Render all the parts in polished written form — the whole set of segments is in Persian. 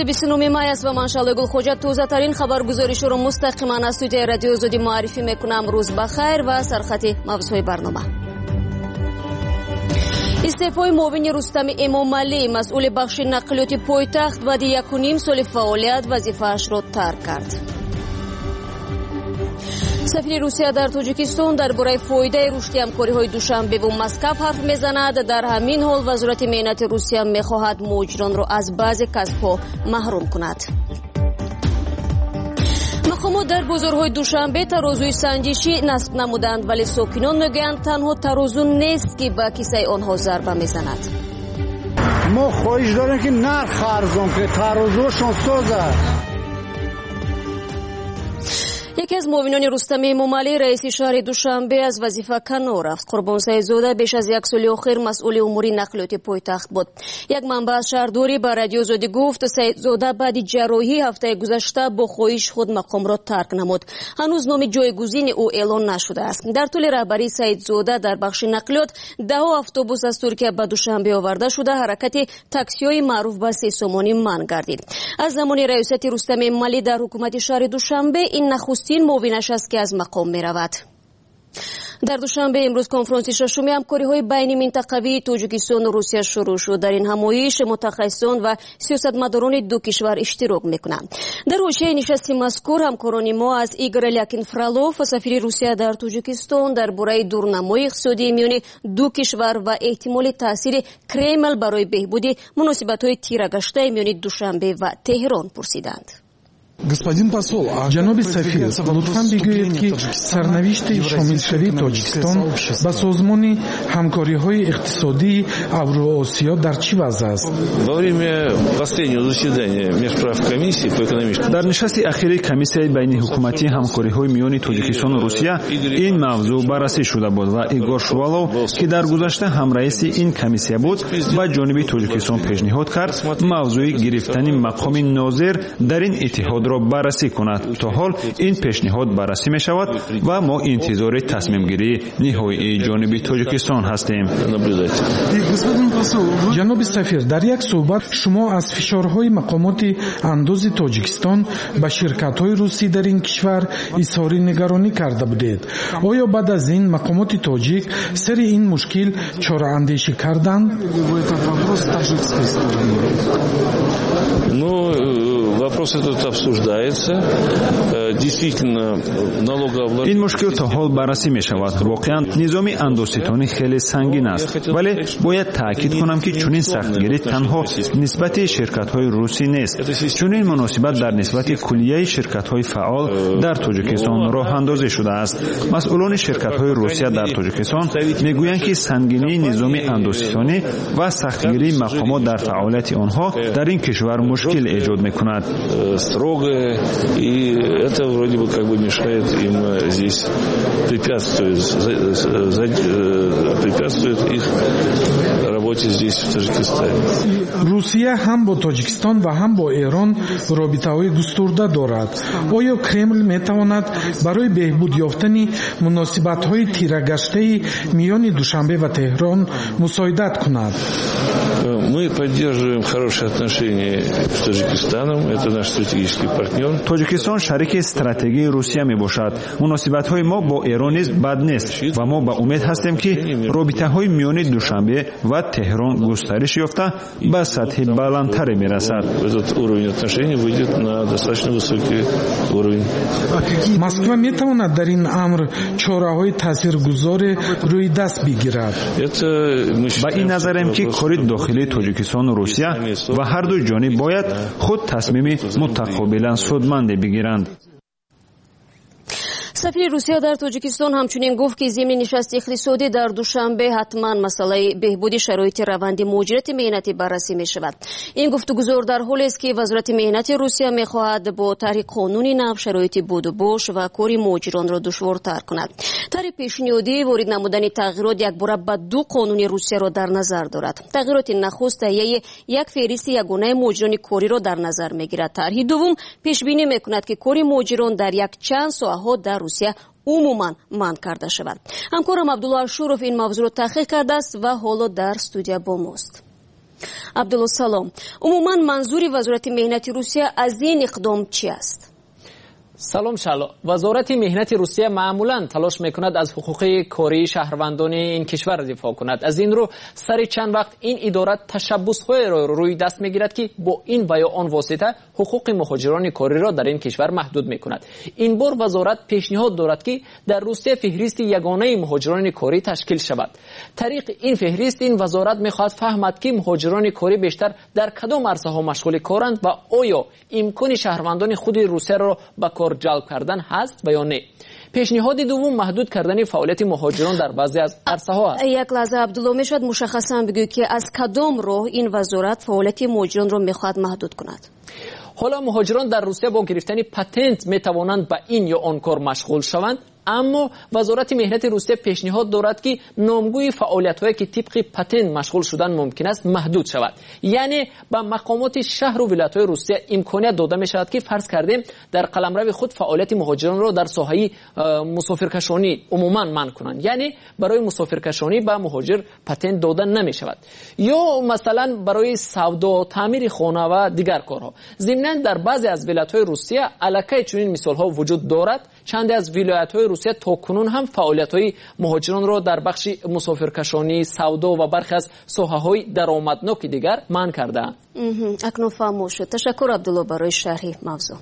29 май است و من شعله گلخوجه توزه ترین خبرگزاریشو رو مستقیما از استودیوی رادیو آزادی معرفی میکنم. روز بخیر و سرخط موضوع برنامه. استعفای معاون رستم امامعلی مسئول بخش نقلیات پایتخت بعد 1.5 سال فعالیت وظیفه‌اش را ترک کرد. سفیر روسیه در تاجیکستان درباره فایده رشد همکاری‌های دوشنبه و مسکو حرف میزند. در همین حال وزارت مهنت روسیه میخواهد مهاجران را از بعضی کسب‌ها محروم کند. مقامات در بازارهای دوشنبه ترازوی سنجشی نصب نمودند، ولی ساکنان میگویند تنها ترازو نیست که به کیسه آنها ضربه میزند. ما خواهش داریم که نرخ ارزان که ترازوشون سازد. یکی از معاونان رستم امامعلی رئیس شهر دوشنبه از وظیفه کنار رفت. قربان سعیدزاده بیش از 1 سال اخیر مسئول امور نقلیات پایتخت بود. یک منبع از شهرداری به رادیو آزادی گفت سعیدزاده بعد جراحی هفته گذشته با خواهش خود مقام را ترک نمود. هنوز نام جایگزین او اعلان نشده است. در طول رهبری سعیدزاده در بخش نقلیات 10 اتوبوس از ترکیه به دوشنبه آورده شده حرکت تاکسی‌های معروف به 3 سومانی منع گردید. از زمان ریاست رستم امامعلی در حکومت شهر دوشنبه این نخستین معاونش است که از مقام می رود. در دوشنبه امروز کنفرانس ششم همکاری‌های بین منطقوی تاجیکستان و روسیه شروع شد. در این همایش متخصصان و سیاستمداران دو کشور اشتراک میکنند. در حاشیه نشست مذکور همکاران ما از ایگور الیاکین فرالوف سفیر روسیه در تاجیکستان درباره دورنمای اقتصادی میان دو کشور و احتمال تاثیر کرمل برای بهبود مناسبت‌های تیره‌گشته میان دوشنبه و تهران پرسیدند. جناب سفیر لطفاً بگویید که سرنوشت شاملشوی تاجیکستان به سازمان همکاری‌های اقتصادی اوراسیا در چه وضع است؟ در نشست اخیر کمیسیون بین حکومتی همکاری‌های میان تاجیکستان و روسیه این موضوع بررسی شده بود و ایگور شوالوف که در گذشته هم رئیس این کمیسیون بود با جانب تاجیکستان پیشنهاد کرد موضوع گرفتن مقام ناظر در این اتحاد را بررسی کند. تا حال این پیشنهاد بررسی می شود و ما انتظار تصمیم گیری نهایی جانب تاجیکستان هستیم. جناب سفیر در یک صحبت شما از فشارهای مقامات اندوز تاجیکستان به شرکت‌های روسی در این کشور اظهار نگرانی کرده بودید. آیا بعد از این مقامات تاجیک سر این مشکل چاره اندیشی کردند؟ این مشکل تا حال بررسی می شود. واقعا نظام اندوستانی خیلی سنگین است، ولی باید تاکید کنم که چنین سختگیری تنها نسبت شرکت های روسی نیست. چنین مناسبت در نسبت کلیه شرکت های فعال در تاجیکستان راه اندازی شده است. مسئولان شرکت های روسیه در تاجیکستان میگویند که سنگینی نظام اندوستانی و سختگیری مقامات در فعالیت آنها در این کشور مشکل ایجاد میکند. Строгое, и это вроде бы как бы мешает им здесь, препятствует их работе здесь в Таджикистане. روسیه هم با تاجیکستان و هم با ایران رابطه‌های گسترده دارد. آیا کرمل میتواند برای بهبود یافتن مناسبت‌های تیره‌گشته میان دوشنبه و تهران مساعدت کند؟ Мы поддерживаем хорошие отношения с Таджикистаном, это наш стратегический партнер. تاجیکستان شریک استراتژی روسیه میباشد. مناسبت‌های ما با ایران نیز بد نیست و ما با امید هستیم که رابطه‌های میان دوشنبه و تهران گسترش یافته به سطح بلندتری میرسد. Этот уровень отношений выйдет на достаточно высокий уровень. مسکو میتواند در این امر چاره‌های تاثیرگذار روی دست بگیرد. با این نظرم که کار داخلی تاجیکستان و روسیه و هر دو جانب باید خود تصمیم متقابلا سودمند بگیرند. سفیر روسیه در تاجیکستان همچنین گفت که ضمن نشست اقتصادی در دوشنبه حتما مسئله بهبود شرایط روند مهاجرت مهنتی بررسی می شود. این گفتگو در حالی است که وزارت مهنت روسیه می خواهد با طرح قانونی نو شرایط بود و باش و کار مهاجران را دشوارتر کند. طرح پیشنهادی وارد نمودن تغییرات یک باره به 2 قانون روسیه را در نظر دارد. تغییرات نخست تهیه یک فهرست یگانه مهاجران کاری را در نظر می گیرد. طرح دوم پیش بینی می کند که کار مهاجران در یک چند ساحه در روسیه عموما منع کرده شود. همکارم عبدالله شوروف این موضوع را تحقیق کرده است و حالا در استودیو با ماست. عبدالله سلام، عموما منظور وزارت مهنت روسیه از این اقدام چی است؟ سلام شالا. وزارت مهنت روسیه معمولا تلاش میکند از حقوق کاری شهروندان این کشور دفاع کند. از این رو سر چند وقت این اداره تشبس‌های را روی دست میگیرد که با این و یا آن واسطه حقوق مهاجران کاری را در این کشور محدود میکند. این بار وزارت پیشنهاد دارد که در روسیه فهرست یگانه مهاجران کاری تشکیل شود. طریق این فهرست این وزارت میخواهد فهمد که مهاجران کاری بیشتر در کدام عرصه ها مشغول کارند و آیا امکان شهروندان خود روسیه را به جلب کردن هست و یا نه. پیشنهاد دوم محدود کردن فعالیت مهاجران در بعضی از عرصه ها است. یک لحظه عبدالله، میشد مشخصا بگویید که از کدام راه این وزارت فعالیت مهاجران را میخواهد محدود کند؟ حالا مهاجران در روسیه با گرفتن پتنت میتوانند به این یا آن کار مشغول شوند، اما وزارت مهنت روسیه پیشنهاد دارد که نامگوی فعالیت‌هایی که طبق پتنت مشغول شدن ممکن است محدود شود. یعنی به مقامات شهر و ولایت‌های روسیه امکانیت داده می‌شود که فرض کردیم در قلمرو خود فعالیت مهاجران را در ساحه مسافرکشانی عموما منع کنند. یعنی برای مسافرکشانی به مهاجر پتنت داده نمی‌شود، یا مثلا برای سودا، تعمیر خانه و دیگر کارها. ضمناً در بعضی از ولایت‌های روسیه الکی چنین مثال‌ها وجود دارد. چند از ولایت‌های روسیه تاکنون هم فعالیت‌های مهاجران را در بخش مسافرکشانی، سودا و برخی از ساحه‌های درآمدناک دیگر منع کرده‌اند. اکنون فهمید شد. تشکر عبدالله برای شرح موضوع.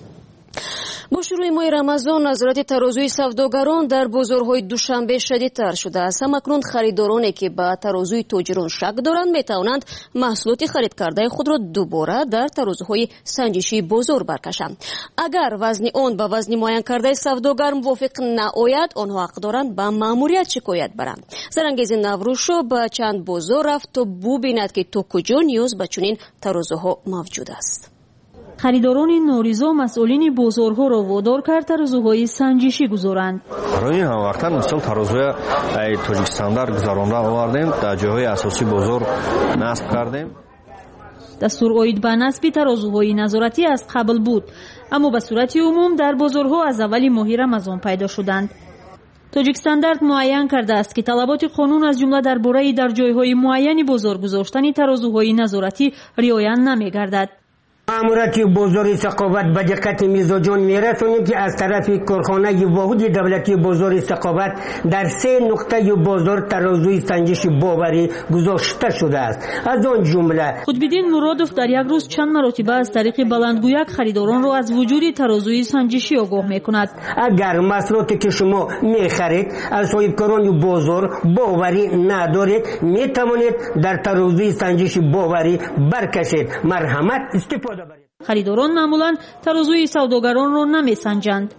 با شروع ماه رمضان نظارت ترازوی سوداگران در بازارهای دوشنبه شدیدتر شده است. اکنون خریدارانی که به ترازوی تاجران شک دارند میتوانند محصولات خرید کرده خود را دوباره در ترازوهای سنجشی بازار برکشند. اگر وزن آن با وزن معین کرده سوداگر موافق نآید، آنها حق دارند به ماموریت شکایت برند. زرنگیز نوروشو به چند بازار رفت تا ببیند که تا کجا نیاز به چنین ترازوها موجود است. خریداران نوریزا مسئولین بازارها را وادار کرد ترازوهای سنجشی گذارند. برای این وقتا مثل ترازوی تاجیکستان در گذرانده آوردیم، در جاهای اساسی بازار نصب کردیم. دستور اوید به نصب ترازوهای نظارتی از قبل بود، اما به صورت عموم در بازارها از اول ماه رمضان پیدا شدند. تاجیکستان معین کرده است که طلبات قانون از جمله درباره در جایهای معین بازار گذاشتن ترازوهای نظارتی رعایت نمی‌گردد. ماموریت بازار ثقافت به دقت میزبان میرسونیم که از طرف کارخانه واحد دولتی بازار ثقافت در 3 نقطه بازار ترازوی سنجش باوری گذاشته شده است. از آن جمله خودبیدین مرادوف در یک روز چند مرتبه از طریق بلندگویک خریداران را از وجود ترازوی سنجشی آگاه میکند. اگر محصولاتی که شما میخرید از صاحبکاران بازار باوری ندارید، میتوانید در ترازوی سنجش باوری برکشید. مرحمت استفاده. خریداران معمولا ترازوی سوداگران را نمیسنجند.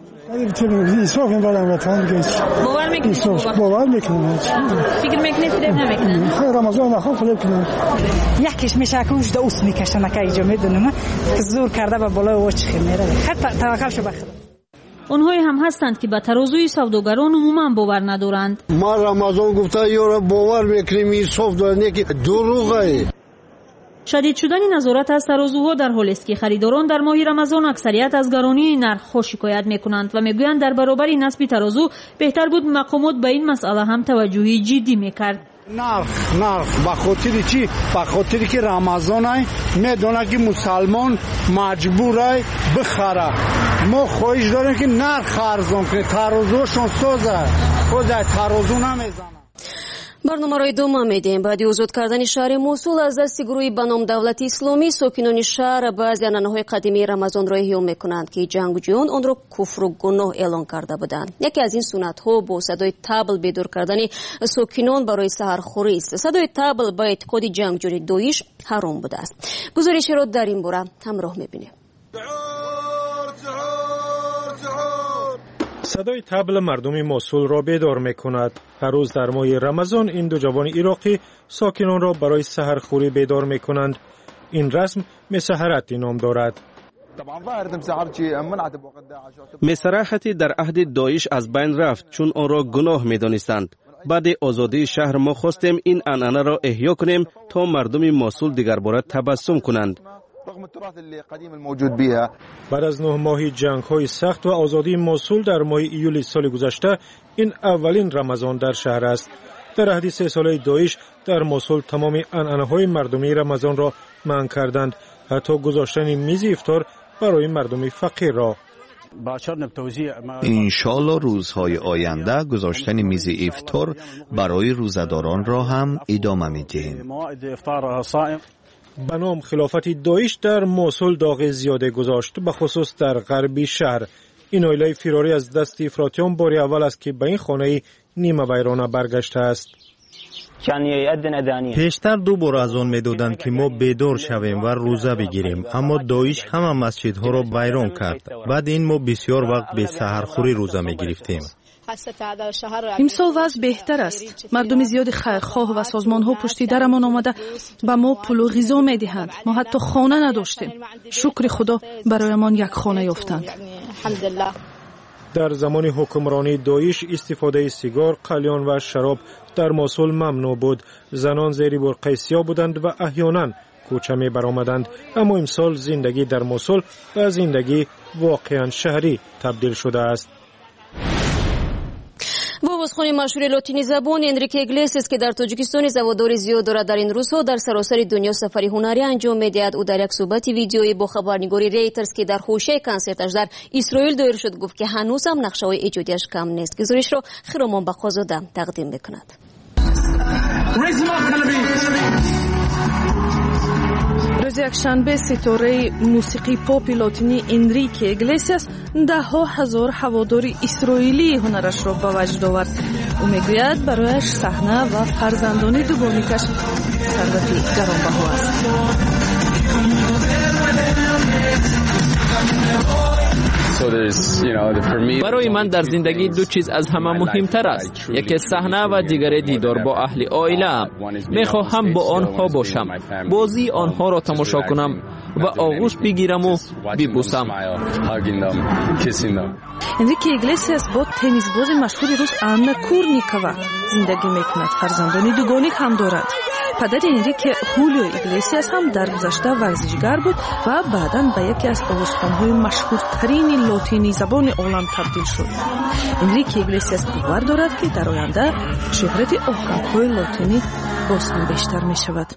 باور میکنید؟ فکر میکنید که نمیکنند؟ رمضان نخواه خود کنند. یکیش میشه که وجود اوس میکشن که اینجا میدونم زور کرده به بالای واچخی میره. خیلی توکل شو بخدا. اونهایی هم هستند که به ترازوی سوداگران عموما باور ندارند. ما رمضان گفته یارو باور میکنیم این صاف دارنه که دروغه. شدید شدن نظارت از ترازوها در حالی است که خریداران در ماه رمضان اکثریت از گرانی نرخ شکایت میکنند و میگویند در برابر نصب ترازو بهتر بود مقامات به این مسئله هم توجهی جدی میکرد. نرخ به خاطر چی؟ به خاطر که رمضان ای میدونه که مسلمان مجبور ای بخره. ما خواهش داریم که نرخ ارزان کنه، ترازوشون سازه، خود ترازو نمیزنه. برنامه را ادامه میدیم. بعد آزاد کردن شهر موصول از دست گروهی به نام دولت اسلامی، ساکنان شهر بعضی عنعنه‌های قدیمی رمضان را احیا میکنند که جنگجویان آن را کفر و گناه اعلان کرده بودند. یکی از این سنت‌ها با صدای طبل بیدار کردن ساکنان برای سحرخوری است. صدای طبل با اعتقاد جنگجوی داعش حرام بوده است. گزارش را در این باره همراه میبینیم. صدای طبل مردم موصول را بیدار میکند. هر روز در ماه رمضان این دو جوان عراقی ساکنان را برای سحرخوری بیدار میکنند. این رسم مسحرتی نام دارد. مسحرتی در عهد داعش از بین رفت چون آن را گناه میدانستند. بعد آزادی شهر ما خواستیم این عنعنه را احیا کنیم تا مردم موصول دیگر باره تبسم کنند. بعد از 9 ماه جنگ‌های سخت و آزادی موصول در ماه ایول سال گذشته، این اولین رمضان در شهر است. در عهد 3 ساله داعش در موصل تمام عنعنه‌های مردمی رمضان را منع کردند، حتی گذاشتن میز افطار برای مردم فقیر را. انشالله روزهای آینده گذاشتن میز افطار برای روزداران را هم ادامه میدهیم. بنام خلافت داعش در موصل داغ زیاده گذاشت، به خصوص در غربی شهر. این عائله فراری از دست افراطیان بار اول است که به این خانه نیمه ویرانه برگشته است. پیشتر 2 بار از آن می‌دادند که ما بیدار شویم و روزه بگیریم، اما داعش همه مسجدها را ویران کرد. بعد این ما بسیار وقت به سحرخوری روزه می‌گرفتیم. امسال وضع بهتر است. مردم زیاد خیرخواه و سازمان‌ها پشت درمان آمده به ما پول و غذا می‌دهند. ما حتی خانه نداشتیم. شکر خدا برایمان یک خانه یافتند. در زمان حکمرانی داعش استفاده سیگار، قلیان و شراب در موصل ممنوع بود. زنان زیر برقع سیاه بودند و احیانا کوچه می برآمدند. اما امسال زندگی در موصل و زندگی واقعا شهری تبدیل شده است. بازخوان مشهور لاتینی زبان انریکه ایگلیسیاس که در تاجیکستان زواداری زیاد دارد در این روزها در سراسر دنیا سفری هنری انجام می‌دهد. او در یک صحبت ویدیویی با خبرنگاری ریترز که در حوزه کنسرتش در اسرائیل دایر شد گفت که هنوز هم نقشه‌های ایجادیش کم نیست. گزارش را خرامان بخازاده تقدیم می‌کند. روز یکشنبه ستاره موسیقی پاپ لاتینی انریکه ایگلیسیاس ده‌ها هزار هوادار اسرائیلی هنرش را به وجد آورد. او میگوید برایش صحنه و فرزندان دوگانی‌اش ثروتی گرانبها است. برای من در زندگی 2 چیز از همه مهمتر است. یکی صحنه و دیگری دیدار با اهل عائله. میخواهم با آنها باشم، بازی آنها را تماشا کنم و آغوش بگیرم و ببوسم. انریکه ایگلیسیاس با تنیسباز مشهور روس آنا کورنیکووا زندگی میکند. فرزندان دوگانه هم دارد. پدر انریکه هولیو ایگلیسیاس هم در گذشته ورزشگر بود و بعداً به یکی از آوازخوان‌های مشهورترین لاتینی زبان عالم تبدیل شد. انریکه ایگلیسیاس باور دارد که در آینده شهرت آهنگ‌های لاتینی باز هم بیشتر می شود.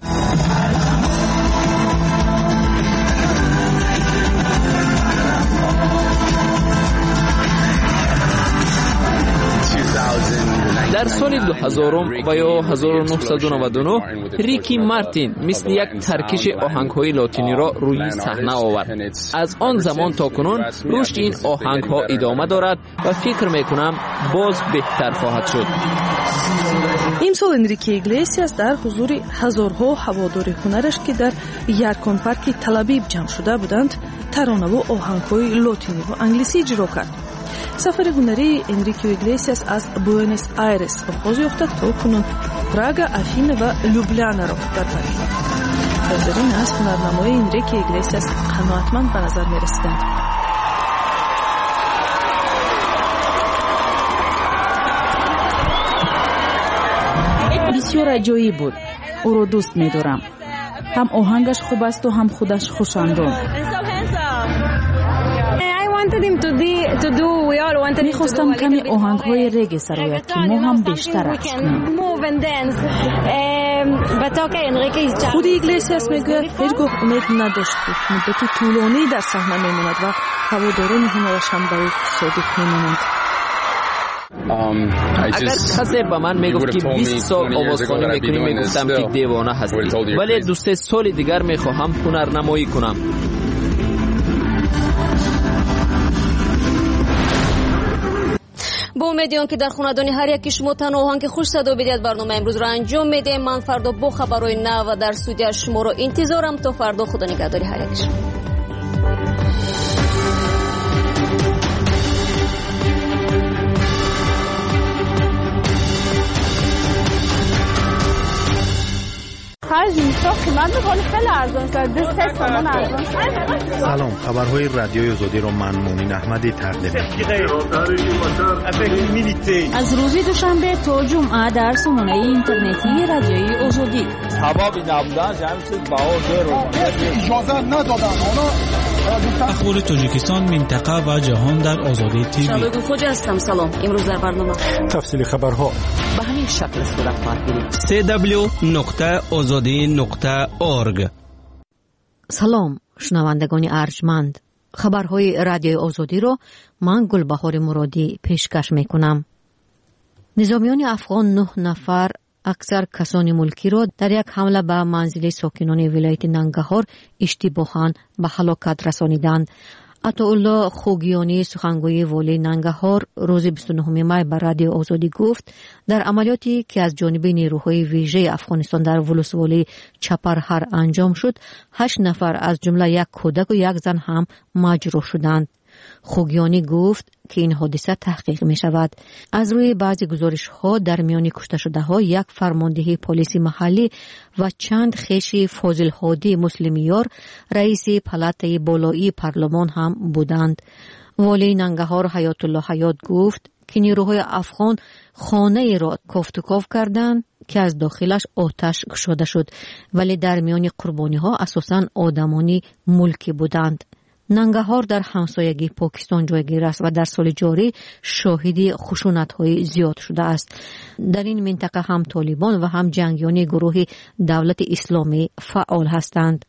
در سال 2000 و یا 1999 ریکی مارتین مثل یک ترکش آهنگ‌های لاتینی را روی صحنه آورد. از آن زمان تا کنون رشد این آهنگ‌ها ادامه دارد و فکر می‌کنم باز بهتر خواهد شد. امسال انریکه ایگلیسیاس در حضور هزارها هوادار هنرش که در یرکان پارک تل‌آویو جمع شده بودند ترانه و آهنگ‌های لاتینی و انگلیسی اجرا کرد. سفر هنری انریکه ایگلیسیاس از بوئنوس آیرس آغاز یافته تا کنون پراگ، افین و لوبلیانا را برپایید. حاضرین از هنرنمای انریکه ایگلیسیاس قناعتمند به نظر می رسیدند. بسیار عجیب بود. او را دوست می دارم. هم آهنگش خوب است و هم خودش خوش‌اندام. میخواستم کمی آهنگ‌های رگ سرایت که ما هم بیشتر رقص کنیم. خود ایگلیسیاس میگوید هیچگاه امید نداشت بود. مدتی طولانی در صحنه میماند و هواداران هنرش هم به او صادق میمانند. اگر کسی به من میگفت که 20 سال آوازخوانی میکنی میگفتم که دیوانه هستی، ولی 2-3 سال دیگر میخواهم هنرنمایی کنم. با امیدیان که در خاندان هر یکی شما تنها آهنگ خوش صدا بدید برنامه امروز را انجام میده. من فردا با خبرهای نو و در استودیو شما را انتظارم. تا فردا خدا نگهداری هر یک شما. خرج میشه قیمت میکنه خیلی ارزان کرده 3 تومن ارزان. سلام، خبرهای رادیوی آزادی را من مومن احمدی تقدیم می‌کنم. از روز دوشنبه تا جمعه در سامانه اینترنتی رادیوی آزادی. هوا بی نبودن جمعی باور رو اجازه ندادن. اونا اخبار تاجیکستان، منطقه و جهان در آزادی تیوی. شبکه خوج هستم. سلام. امروز در برنامه تفصیل خبرها به همین شکل صورت خواهد گرفت. www.azadi.org. سلام شنوندگان ارجمند، خبرهای رادیو آزادی را من گلبهار مرادی پیشکش میکنم. نظامیان افغان 9 نفر اکثر کسان ملکی را در یک حمله به منزل ساکنان ولایت ننگرهار اشتباهاً به هلاکت رسانیدند. عطاالله خوگیانی سخنگوی والی ننگرهار روز 29 می به رادیو آزادی گفت در عملیاتی که از جانب نیروهای ویژه افغانستان در ولسوالی چپرهر انجام شد 8 نفر از جمله یک کودک و یک زن هم مجروح شدند. خوگیانی گفت که این حادثه تحقیق می شود. از روی بعضی گزارش ها در میان کشته شده ها یک فرمانده پلیس محلی و چند خویش فاضل هادی مسلمیار رئیس پلات بالایی پارلمان هم بودند. والی ننگرهار حیات الله حیات گفت که نیروهای افغان خانه را کافت و کاف کردند که از داخلش آتش گشوده شد، ولی در میان قربانی ها اساساً آدمانی ملکی بودند. ننگرهار در همسایگی پاکستان جایگیر است و در سال جاری شاهد خشونت‌های زیاد شده است. در این منطقه هم طالبان و هم جنگیان گروه دولت اسلامی فعال هستند.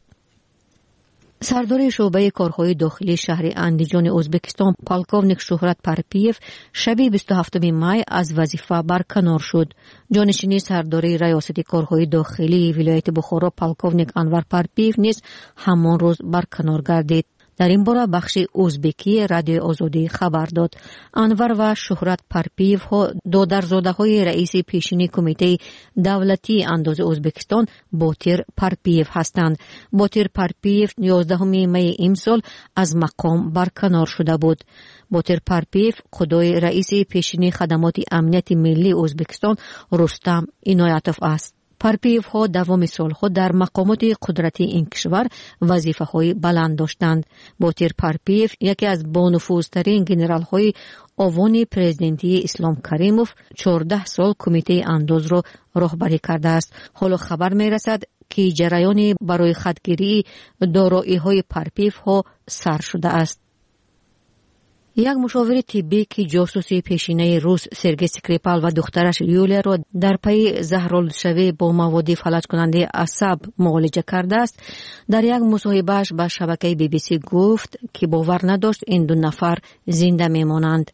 سردار شعبه کارهای داخلی شهر اندیجان ازبکستان پالکوونیک شهرت پارپیف شب 27 می از وظیفه برکنار شد. جانشین سردار ریاست کارهای داخلی ولایت بخارا پالکوونیک انور پارپیف نیز همان روز برکنار گردید. در این باره بخش ازبکی رادیو آزادی خبر داد. انور و شهرت پارپیف ها دادرزاده های رئیس پیشین کمیته دولتی اندوز ازبکستان باتیر پارپیف هستند. باتیر پارپیف 11 می امسال از مقام برکنار شده بود. باتیر پارپیف خدای رئیس پیشین خدمات امنیت ملی ازبکستان رستم اینایتوف است. پارپیف ها دوام سال خود در مقامات قدرتی این کشور وظیفه های بلند داشتند. باتیر پارپیف یکی از بانفوذترین گنرال های آوان پرزیدنتی اسلام کریموف 14 سال کمیته اندوز را راهبری کرده است. حالا خبر می رسد که جریان برای خودگیری دارایی های پارپیف ها سر شده است. یک مشاور طبی که جاسوسی پیشینه روس سرگئی اسکریپال و دخترش یولیا را در پی زهرآلودشوی با مواد فلج کننده اعصاب معالجه کرده است، در یک مصاحبهش با شبکه BBC گفت که باور نداشت این 2 نفر زنده میمانند.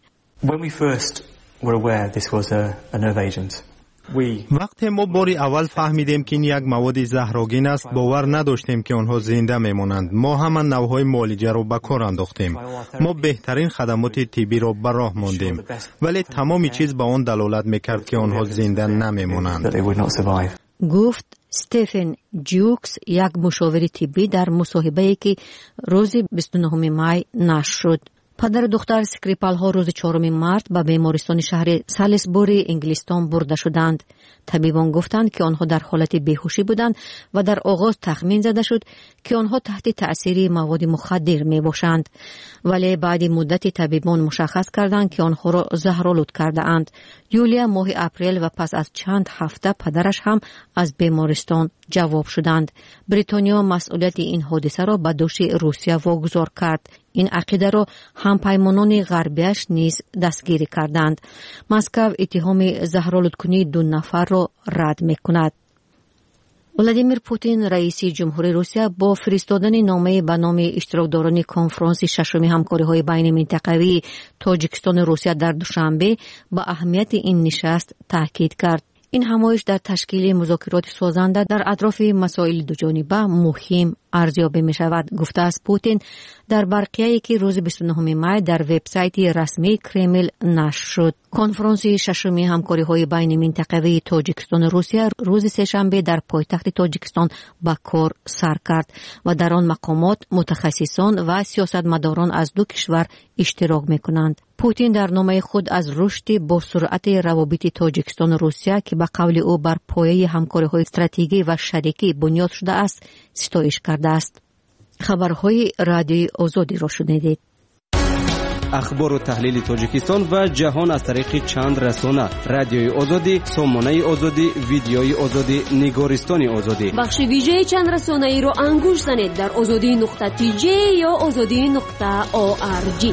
وقتی ما باری اول فهمیدیم که این یک مواد زهرآگین است باور نداشتیم که آنها زنده میمانند. ما همان نوعهای معالجه را به کار انداختیم. ما بهترین خدمات طبی را به راه ماندیم، ولی تمام چیز به آن دلالت میکرد که آنها زنده نمیمانند. گفت استفن جیوکس یک مشاور طبی در مصاحبه‌ای که روز 29 می نشر شد. پدر و دختر اسکریپال ها روز 4 مارس به بیمارستان شهر سالیسبوری انگلستان برده شدند. طبیبان گفتند که آنها در حالت بیهوشی بودند و در آغاز تخمین زده شد که آنها تحت تأثیر مواد مخدر می باشند، ولی بعد مدت طبیبان مشخص کردند که آنها را زهرآلود کرده اند. یولیا ماه اپریل و پس از چند هفته پدرش هم از بیمارستان جواب شدند. بریتانیا مسئولیت این حادثه را به دوش روسیه واگذار کرد. این عقیده را هم پیمانان غربیش نیز دستگیری کردند. مسکو اتهام زهرآلودکنی 2 نفر را رد می‌کند. ولادیمیر پوتین رئیس جمهوری روسیه با فرستادن نامه به نام اشتراکداران کنفرانس ششم همکاری‌های بین منطقوی تاجیکستان و روسیه در دوشنبه با اهمیت این نشست تاکید کرد. این همایش در تشکیل مذاکرات سازنده در اطراف مسائل دوجانبه مهم ارزیابی می شود، گفته است پوتین در برقیه‌ای که روز 29 می در وبسایت رسمی کرمل نشر شد. کنفرانس ششم همکاری‌های بین منطقوی تاجیکستان و روسیه روز سه‌شنبه در پایتخت تاجیکستان به کار سر کرد و در آن مقامات، متخصصان و سیاستمداران از 2 کشور اشتراک می‌کنند. پوتین در نامه خود از رشد با سرعت روابط تاجیکستان و روسیه که به قول او بر پایه همکاری‌های استراتژیکی و شریکی بنیاد شده است ستایش کرده است. خبرهای رادیو آزادی را شنیدید. اخبار و تحلیل تاجیکستان و جهان از طریق چند رسانه: رادیوی آزادی، سامانه آزادی، ویدیوی آزادی، نگارستان آزادی. بخش ویژه چند رسانه‌ای رو انگوش زنید در azadi.tj یا azadi.org.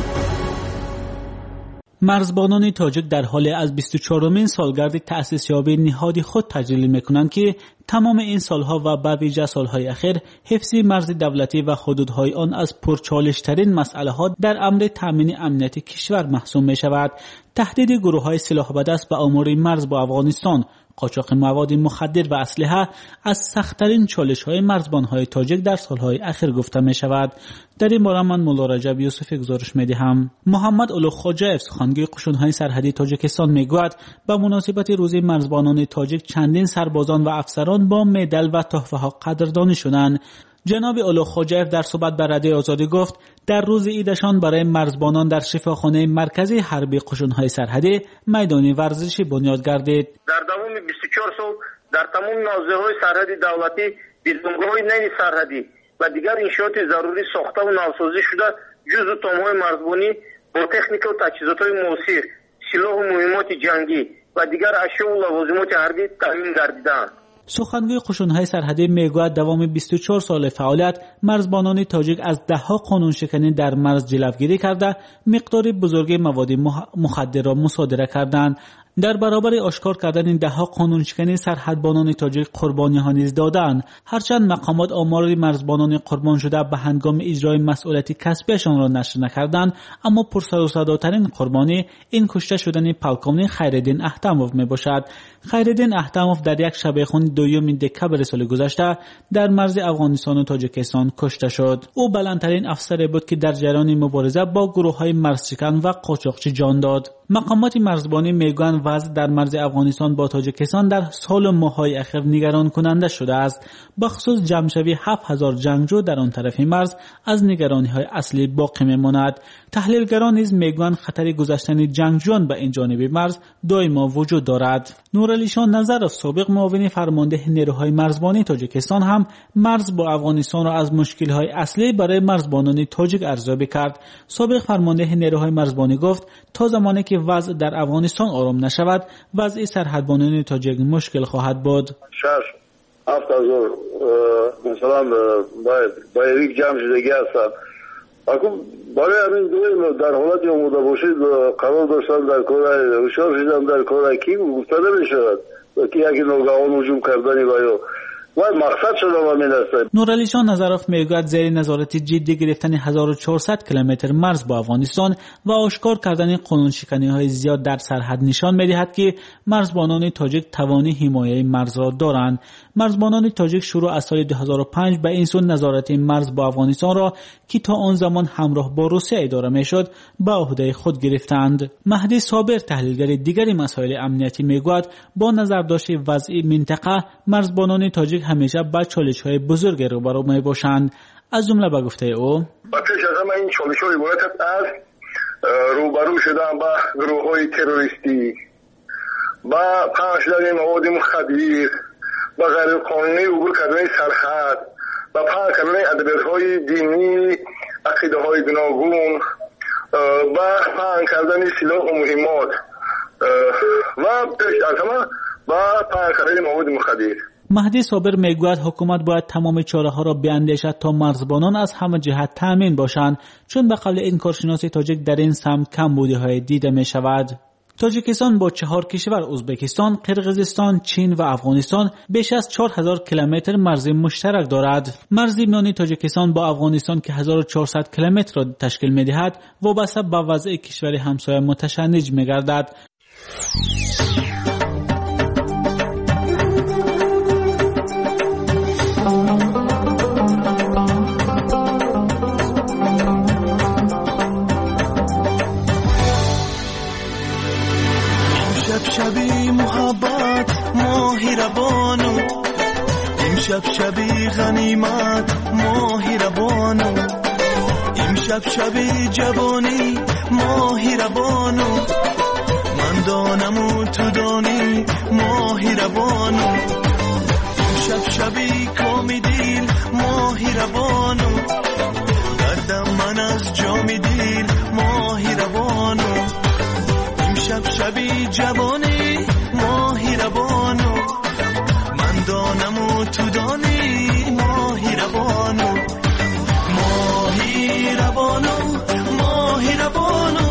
مرزبانان تاجیک در حال از 24مین سالگرد تأسیس یابی نهاد خود تجلیل میکنند که تمام این سالها و به ویژه سالهای اخیر حفظ مرز دولتی و حدودهای آن از پرچالش‌ترین مسئله‌ها در امر تامین امنیت کشور محسوب می شود. تهدید گروه‌های سلاح به دست به امور مرز با افغانستان، قاچاق مواد مخدر و اسلحه از سخت‌ترین چالش‌های مرزبان‌های تاجیک در سالهای اخیر گفته می شود. در این باره من مولا رجب یوسفی گزارش می‌دهم. محمد اولوخوجاєв سخنگوی قشون‌های سرحدی تاجیکستان میگوید به مناسبت روز مرزبانان تاجیک چندین سربازان و افسران با مدال و تحفه‌ها قدردانی شدند. جناب اولوخوجاєв در صحبت با رادیوی آزادی گفت در روز عیدشان برای مرزبانان در شفاخانه مرکزی حربی قشون‌های سرحدی میدان ورزشی بنیاد گردید. در دوام 24 سال در تمام ناوزه‌های سرحدی دولتی، بیرونگاه‌های نوین سرحدی و دیگر انشاءات ضروری ساخته و نوسازی شده جزو تام‌های مرزبانی با تکنیک و تجهیزات‌های موثر، سلاح و مهمات جنگی و دیگر اشیا و لوازمات حربی تامین گردیدند. سخنگوی قشون‌های سرحدی میگوید دوام 24 سال فعالیت مرزبانان تاجیک از ده‌ها قانون شکنی در مرز جلوگیری کرده مقدار بزرگی مواد مخدر را مصادره کردند. در برابر آشکار کردن این ده‌ها قانون شکنی سرحدبانان تاجیک قربانی‌ها نیز دادند. هرچند مقامات آمار مرزبانان قربان شده به هنگام اجرای مسئولیت کسبیشان را نشر نکردند، اما پرسر و صداترین قربانی این کشته شدن پلکانی خیرالدین احتموف میباشد. خیرالدین احتموف در یک شبیخون 2 دکبر سال گذشته در مرز افغانستان و تاجیکستان کشته شد. او بلندترین افسری بود که در جریان مبارزه با گروه‌های مرزشکن و قاچاقچی جان داد. مقامات مرزبانی میگویند وضع در مرز افغانستان با تاجیکستان در سال و ماه‌های اخیر نگران کننده شده است. بخصوص جمع‌شوی 7000 جنگجو در آن طرف مرز از نگرانی‌های اصلی باقی میماند. تحلیلگران نیز میگویند خطر گذشتن جنگجویان به این جانب مرز دائما وجود دارد. نورعلیشان نظرов سابق معاون فرمانده نیروهای مرزبانی تاجیکستان هم مرز با افغانستان را از مشکل‌های اصلی برای مرزبانان تاجیک ارزیابی کرد. سابق فرمانده نیروهای مرزبانی گفت تا زمانی که وضع در افغانستان آرام نشود وضع سرحدبانان تاجیک مشکل خواهد بود. 7000 مثلا با یک جمع شدگی هستند. برای همین دویم در حالت آماده باشید قرار داشتن در کار هوشیار شدن در کار کی گفتده میشود که یک ناگهان هجوم کردنی و مقصد شده همین است. نورعلیشان نظرov میگوید زیر نظارت جدی گرفتن 1400 کیلومتر مرز با افغانستان و آشکار کردن قانون شکنی های زیاد در سرحد نشان میدهد که مرزبانان تاجیک توانی حمایت مرز را دارند. مرزبانان تاجیک شروع از سال 2005 به این سو نظارت مرز با افغانستان را که تا آن زمان همراه با روسیه اداره میشد به عهده خود گرفتند. مهدی صابر تحلیلگر دیگری مسائل امنیتی میگوید با نظرداشت وضع منطقه مرزبانان تاجیک همیشه با چالش‌های بزرگ روبرو میباشند. از جمله به گفته او پیش از همه این چالش‌ها عبارت است از روبرو شدن با گروه‌های تروریستی، با پخش شدن مواد مخدر، با غیرقانونی عبور کردن سرحد، با پخش کردن ادبیات‌های دینی، عقیده‌های گوناگون، با پخش کردن سلاح و مهمات و پیش از همه با پخش کردن مواد مخدر. مهدی صابر میگوید حکومت باید تمام چاره‌ها را بیاندیشد تا مرزبانان از همه جهت تامین باشند، چون به قول این کارشناس تاجیک در این سمت کمبودی‌های دیده می‌شود. تاجیکستان با 4 کشور ازبکستان، قرقیزستان، چین و افغانستان بیش از 4000 کیلومتر مرز مشترک دارد. مرز میان تاجیکستان با افغانستان که 1400 کیلومتر را تشکیل می‌دهد وابسته به وضع کشور همسایه متشنج می‌گردد. شبی محبت ماهی ربانو، امشب شبی غنیمت ماهی ربانو، امشب شبی جوانی ماهی ربانو، من دانم و تو دانی ماهی ربانو، امشب شبی کامی دیل ماهی ربانو، دردم من از جامی دیل ماهی ربانو. جوانی ماهی روانو من دانم و تو دانی ماهی روانو ماهی روانو ماهی روانو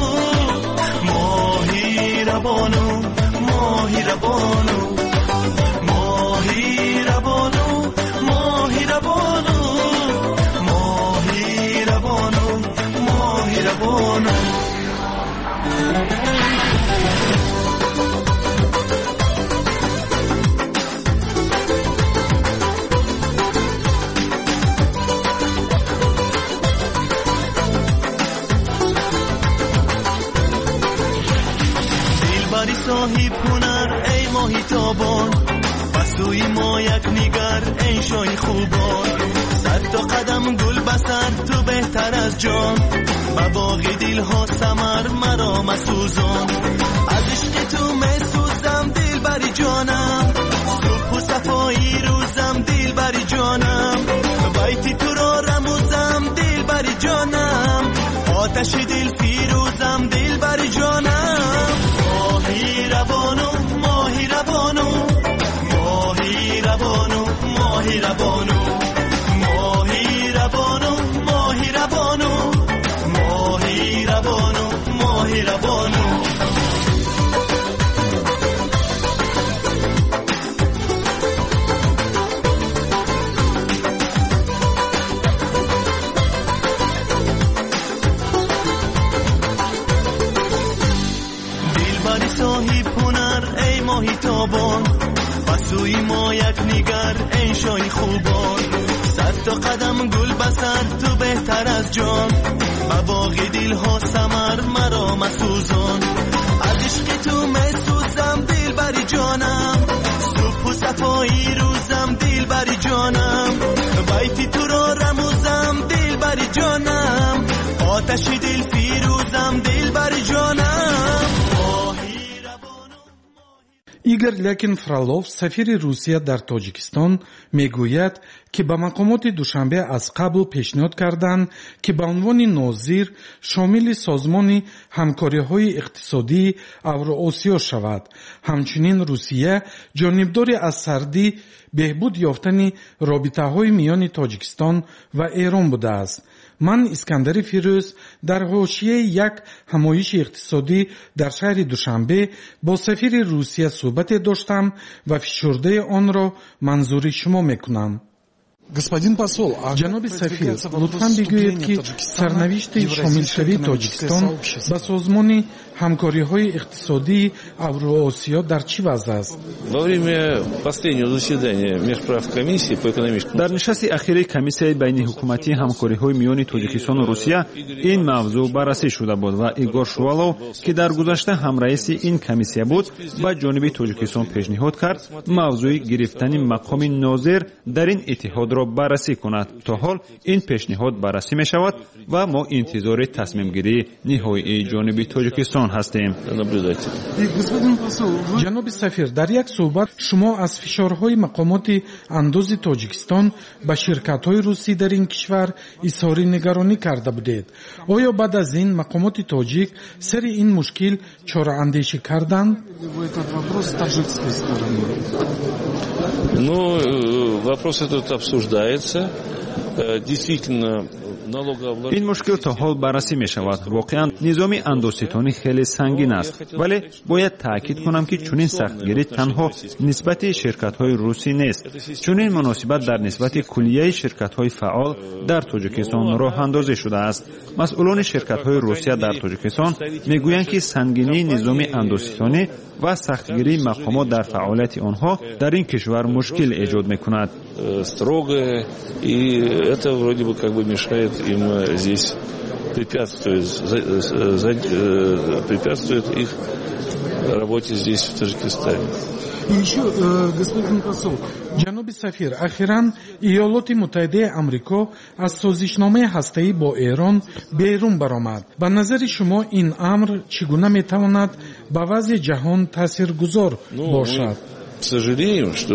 ماهی روانو ماهی روانو ماهی روانو ماهی روانو ماهی روانو ماهی روانو صاحب هنر ای ماهی تابان بسوی ما یک نگر ای شای خوبان صد تا قدم گل بسر تو بهتر از جان با باغ دل ها سمر مرا مسوزان از عشق تو مسوزم دل بری جانم صبح و صفایی روزم دل بری جانم بیتی تو را رموزم دل بری جانم آتش دل فیروزم دل بری جانم ماهی روانو ماهی روانو ماهی روانو ماهی روانو ماهی روانو ماهی روانو ماهی روانو ماهی روانو صاحب هنر ای ماهی تابان بسوی ما یک نگر ای شای خوبان صد تا قدم گل بسر تو بهتر از جان با باغ دل ها سمر مرا مسوزان از عشق تو مسوزم دل بری جانم صبح و صفایی روزم دل بری جانم بیتی تو را رموزم دل بری جانم آتش دل فیروزم دل بری جانم Игорь Ляkin-Фролов, сафири Русия дар Тоҷикистон, мегӯяд, ки ба мақомоти Душанбе аз қабл пешниҳод карданд, ки ба унвони нозир шомили созмони ҳамкориҳои иқтисодии Авроосиё шавад. ҳамчунин Русия ҷонибдори аз сардӣ беҳбуд ёфтани робитаҳои миёни Тоҷикистон ва Эрон будааст. ман Искандари Фирӯз дар ҳошияи як ҳамоиши иқтисодӣ дар шаҳри Душанбе бо сафири Русия суҳбате доштам ва фишурдаи онро манзури шумо мекунам. Господин посол, ҷаноби сафир, лутфан бигӯед, ки сарнавишти шомилшавии Тоҷикистон ба созмони ҳамкориҳои иқтисодии Авроосиё дар чӣ вазъ аст? дар нишасти ахири комиссияи байниҳукуматии ҳамкориҳои миёни Тоҷикистону Русия ин мавзӯъ баррасӣ шуда буд ва Игор Шувалов, ки дар гузашта ҳамраиси ин комиссия буд, ба ҷониби Тоҷикистон пешниҳод кард мавзӯи гирифтани мақоми нозир дар ин иттиҳодро баррасӣ кунад. то ҳол ин пешниҳод баррасӣ мешавад ва мо интизори тасмимгирии ниҳоии ҷониби Тоҷикистон ҳастем. ҷаноби сафир, дар як суҳбат шумо аз фишорҳои мақомоти андози Тоҷикистон ба ширкатҳои русӣ дар ин кишвар изҳори нигаронӣ карда будед. оё баъд аз ин мақомоти тоҷик сари ин мушкил чораандешӣ карданд? Вопрос этот обсуждается. Действительно, ин мушкил то ҳол баррасӣ мешавад. воқеан низоми андозситонӣ хеле сангин аст, вале бояд таъкид кунам, ки чунин сахтгирӣ танҳо нисбати ширкатҳои русӣ нест. чунин муносибат дар нисбати куллияи ширкатҳои фаъол дар Тоҷикистон роҳандозӣ шудааст. масъулони ширкатҳои Русия дар Тоҷикистон мегӯянд, ки сангинии низоми андозситонӣ ва сахтгирии мақомот дар фаъолияти онҳо дар ин кишвар мушкил эҷод мекунад. Строгое, и это вроде бы как бы мешает им здесь, препятствует их работе здесь, в Таджикистане. И еще, господин посол, ҷаноби сафир, ахиран Иёлоти Муттаҳидаи Амрико аз созишномаи ҳастаӣ бо Эрон берун баромад. ба назари шумо ин амр чӣ гуна метавонад ба вазъи ҷаҳон таъсиргузор бошад? Сожалеем, что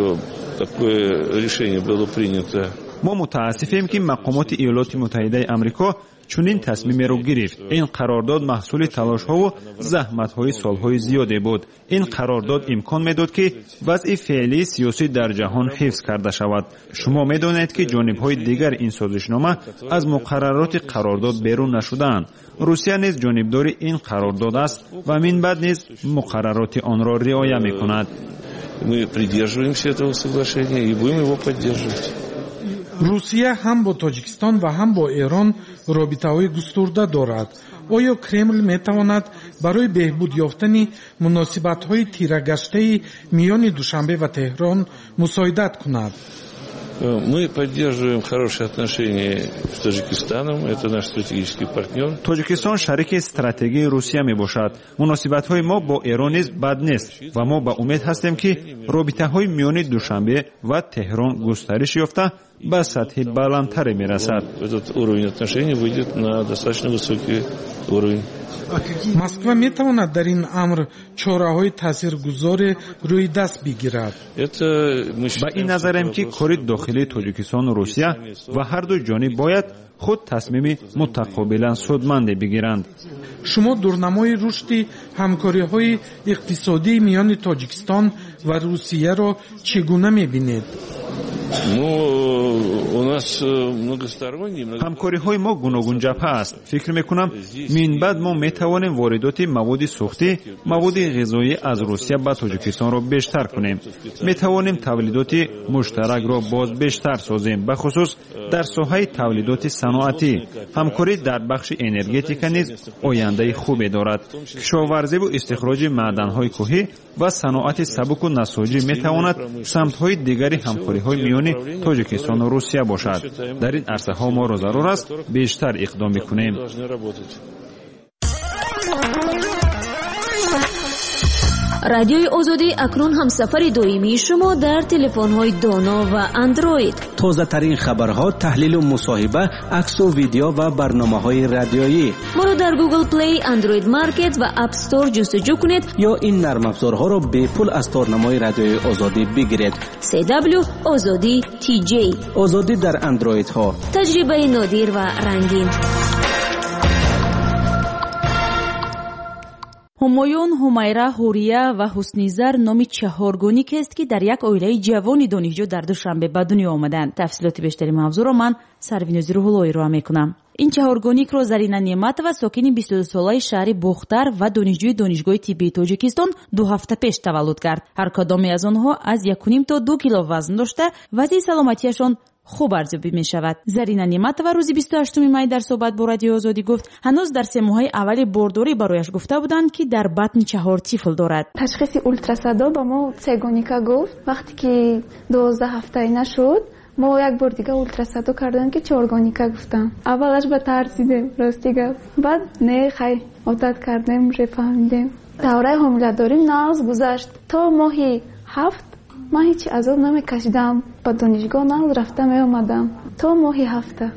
такое решение было принято. мо мутаассифем, ки мақомоти Иёлоти Муттаҳидаи Амрико чунин тасмимеро гирифт. Ин қарордод маҳсули талошҳо ва заҳматҳои солҳои зиёде буд. Ин қарордод имкон медод ки вазъи феълии сиёсӣ дар ҷаҳон ҳифз карда шавад. Шумо медонед ки ҷонибҳои дигар ин созишнома аз муқаррароти қарордод берун нашудаанд. Русия низ ҷонибдори ин қарордод аст ва минбаъд низ муқаррароти онро риоя мекунад. Мы придерживаемся этого соглашения и будем его поддерживать. русия ҳам бо тоҷикистон ва ҳам бо эрон робитаҳои густурда дорад. оё кремл метавонад барои беҳбуд ёфтани муносибатҳои тирагаштаи миёни душанбе ва теҳрон мусоидат кунад? Мы поддерживаем хорошие отношения с Таджикистаном. Это наш стратегический партнер. Тоҷикистон шарики стратегии Русия мебошад. Муносибатҳои мо бо Эрон низ бад нест ва мо ба умед ҳастем ки робитаҳои миёни Душанбе ва Теҳрон густариш ёфта ба сатҳи баландтаре мерасад. Этот уровень отношений выйдет на достаточно высокий уровень. Москва метавонад дар ин амр чораҳои таъсиргузоре рӯи даст бигирад? ба ин назарем ки кори дохилии Тоҷикистону Русия ва ҳарду ҷониб бояд худ тасмими мутақобилан судманде бигиранд. шумо дурнамои рушди ҳамкориҳои иқтисодии миёни Тоҷикистон ва Русияро чӣ гуна мебинед? ҳамкориҳои мо гуногунҷабҳа аст. фикр мекунам минбаъд мо метавонем воридоти маводи сӯхтӣ, маводи ғизоӣ аз Русия ба Тоҷикистонро бештар кунем. метавонем тавлидоти муштаракро боз бештар созем, бахусус дар соҳаи тавлидоти саноатӣ. ҳамкорӣ дар бахши энергетика низ ояндаи хубе дорад. кишоварзиву истихроҷи маъданҳои кӯҳӣ ва саноати сабуку насоҷӣ метавонад самтҳои дигари ҳамкориҳои миёни Тоҷикистону Русия бошад. дар ин арсаҳо моро зарур аст бештар иқдом мекунем. радиои озодӣ акнун ҳамсафари доимии шумо дар телефонҳои доно ва андроид. тозатарин хабарҳо, таҳлилу мусоҳиба, аксу видео ва барномаҳои радиоӣ. моро дар Google Play, Android Market ва App Store ҷустуҷӯ кунед ё ин нармафзорҳоро бепул аз торнамои радиои озодӣ бигиред. CW Озодӣ TJ. озодӣ дар андроидҳо. таҷрибаи нодир ва рангин. ҳумоюн, ҳумайра, ҳурия ва ҳуснизар номи чаҳоргоникест ки дар як оилаи ҷавони донишҷӯ дар Душанбе ба дунё омаданд. тафсилоти бештари мавзӯъро ман Сарвинози Рӯҳуллоҳ ироа мекунам. ин чаҳоргоникро Зарина Неъматова, сокини 22-солаи шаҳри Бухтар ва донишҷӯи донишгоҳи тиббии Тоҷикистон 2 ҳафта пеш таваллуд кард. ҳар кадоме аз онҳо аз 1,5 то 2 кило вазн дошта, вазъи саломатиашон хуб арзёбӣ мешавад. Зарина Неъматова рӯзи 28 май дар суҳбат бо Радиои Озодӣ гуфт, ҳанӯз дар 3 моҳаи аввали бордорӣ барояш гуфта буданд ки дар батн 4 тифл дорад. ташхиси ультрасадо ба мо сегоника гуфт. вақте ки 12 ҳафтаина шуд, мо як бор дига ультрасадо кардем ки 4 гуфтам. аввалаш ба тарсидем, рости гап. баъд не хай одат кардем, уже фаҳмидем. давраи ҳомиладорим нағз гузашт. то моҳи 7 ман ҳеҷ азоб намекашидам. ба донишгоҳ нағз рафта меомадам. то моҳи 7.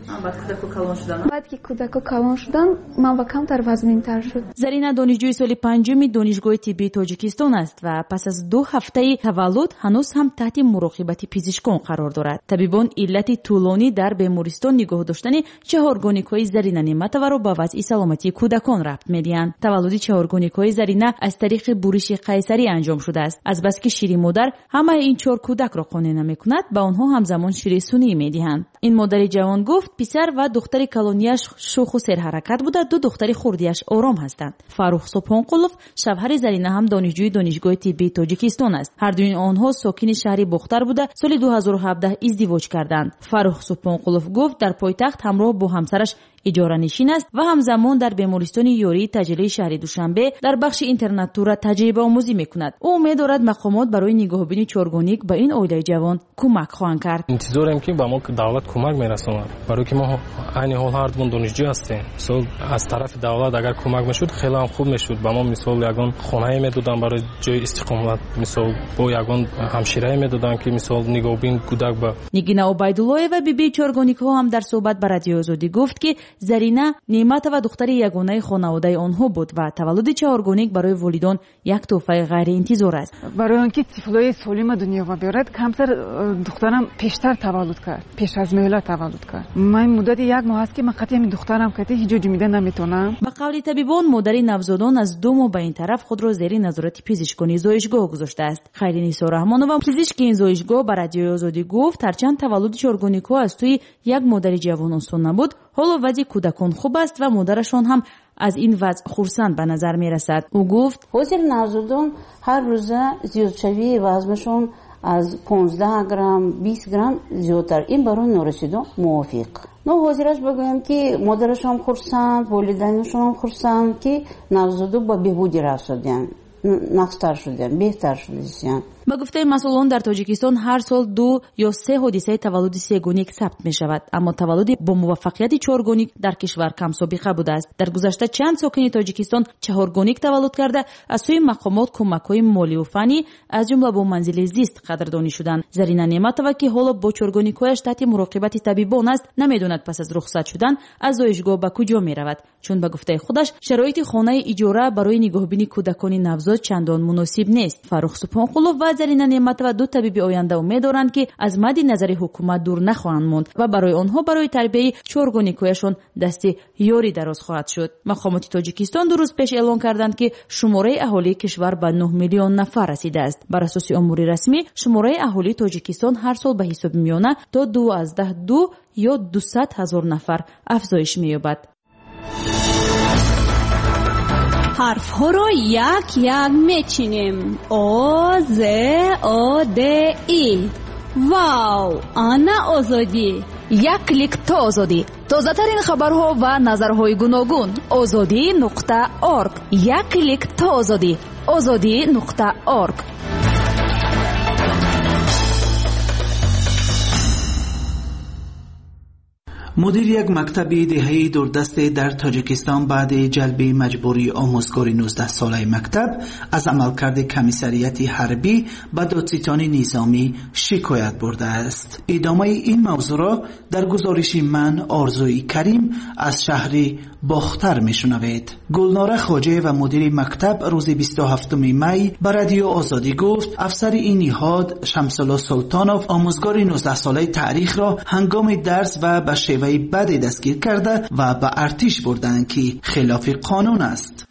баъд ки кӯдако калон шуданд, ман ва камтар вазнинтар шуд. Зарина донишҷӯи соли 5-уми донишгоҳи тиббии Тоҷикистон аст ва пас аз 2 ҳафтаи таваллуд ҳанӯз ҳам таҳти муроқибати пизишкон қарор дорад. табибон иллати тӯлонӣ дар бемористон нигоҳ доштани чаҳоргоникҳои Зарина Неъматованро ба вазъи саломатии кӯдакон рабт медиҳанд. таваллуди чаҳоргоникҳои Зарина аз тариқи буриши қайсарӣ анҷом шудааст. азбаски шири модар ҳамаи ин 4 кӯдакро қонеъ намекунад, ба онҳо ҳамзамон шири сунӣ медиҳанд. ин модари ҷавон гуфт, писар ва духтари калонияш шуху серҳаракат буда, 2 духтари хурдияш ором ҳастанд. Фаррух Субҳонқулов, шавҳари Зарина, ҳам донишҷӯи донишгоҳи тиббии Тоҷикистон аст. ҳардуи онҳо сокини шаҳри Бухтар буда, соли 2017 издивоҷ карданд. Фаррух Субҳонқулов гуфт, дар пойтахт ҳамроҳ бо ҳамсараш иҷоранишин аст ва ҳамзамон дар бемористони ёрии таҷрилии шаҳри Душанбе дар бахши интернатура таҷрибаомӯзӣ мекунад. ӯ умеддорад мақомот барои нигоҳубини чоргоник ба ин оилаи ҷавон кӯмак хоҳанд кард. интизорем ки ба мо давлат кӯмак мерасонад, барои ки мо айни ҳол ҳардумон донишҷӯ ҳастем. мисол аз тарафи давлат агар кӯмак мешуд, хеле ҳам хуб мешуд. ба мо мисол ягон хонае медоданд барои ҷои истиқомат, мисол бо ягон ҳамширае медоданд ки мисол нигоҳубин кӯдак ба. Нигина Обайдуллоева, бибии чоргоникҳо, ҳам дар суҳбат ба Радиои Озодӣ гуфт ки زرینا نعمت و دختر یگانه خانواده آنها بود و تولد چهارگانگی برای والدان یک تحفه غیر انتظار است. برای آنکه طفلای سالم دنیا بیاورد کمتر دخترم پیشتر تولد کرد، پیش از مهلت تولد کرد. من مدت یک ماه است که من قطعا دخترم که هیچ جوری میده نمیتونم. به قول طبیبان مادر نوزادان از 2 ماه به این طرف خود را زیر نظارت پزشکانی زایشگاه گذاشته است. خیرنیسا رحمانова پزشک این زایشگاه به رادیوی آزادی گفت هرچند تولد چهارگانگی‌ها از توی یک مادر جوان آسان نبود، حالا وضع کودکان خوب است و مادرشان هم از این وضع خرسند به نظر می رسد. او گفت حاضر نوزادان هر روز زیادشوی وزنشون از 15 گرم 20 گرم زیادتر، این برای نورسیدان موافق. نه حاضرش بگویم که مادرشان خرسند، والدینشان خرسند که نوزادان با بهبودی رسیدن، نقصتر شدن، بهتر شدن. با گفته مسئولان در تاجیکستان هر سال 2 یا 3 حادثه تولد سه‌گانگی ثبت می شود، اما تولد با موفقیت چهارگانگی در کشور کم سابقه بوده است. در گذشته چند ساکن تاجیکستان چهارگانگی تولد کرده از سوی مقامات کمک‌های مالی و فنی از جمله با منزل زیست قدردانی شدند. زرینا نعمتова که حالا با چهارگانگی‌هایش تحت مراقبت طبیبان است نمی‌داند پس از رخصت شدن از زایشگاه به کجا می‌رود، چون به گفته خودش شرایط خانه اجاره برای نگاهبینی کودکان نوزاد چندان مناسب نیست. فرخ سبحان‌خلو و زرینا نعمتова 2 طبیب آینده امیدوارند که از مد نظر حکومت دور نخواهند ماند و برای آنها برای تربیت چهارگانگی‌هایشان دست یاری دراز خواهد شد. مقامات تاجیکستان 2 روز پیش اعلام کردند که شماره اهالی کشور به 9 میلیون نفر رسیده است. بر اساس امور رسمی شماره اهالی تاجیکستان هر سال به حساب میانه تا 12 یا 200,000 نفر افزایش می‌یابد. حرف ها رو یک یک میچینیم. آ ز آ د ای. واو، آنا آزادی. یک کلیک تا آزادی. تازه ترین خبرها و نظرهای گوناگون. azadi.org. یک کلیک تا آزادی. azadi.org. مدیر یک مکتب دهه‌ای دوردست در تاجیکستان بعد جلب مجبوری آموزگار 19 ساله مکتب از عملکرد کمیسریت حربی به دادستان نظامی شکایت برده است. ادامه این موضوع را در گزارش من آرزوی کریم از شهر باختر میشنوید. گلناره خواجه و مدیر مکتب روز 27 می به رادیو آزادی گفت افسر این نهاد شمس‌الله سلطانوف آموزگار 19 ساله تاریخ را هنگام درس و به شیوه بدی دستگیر کرده و به ارتش بردند که خلاف قانون است.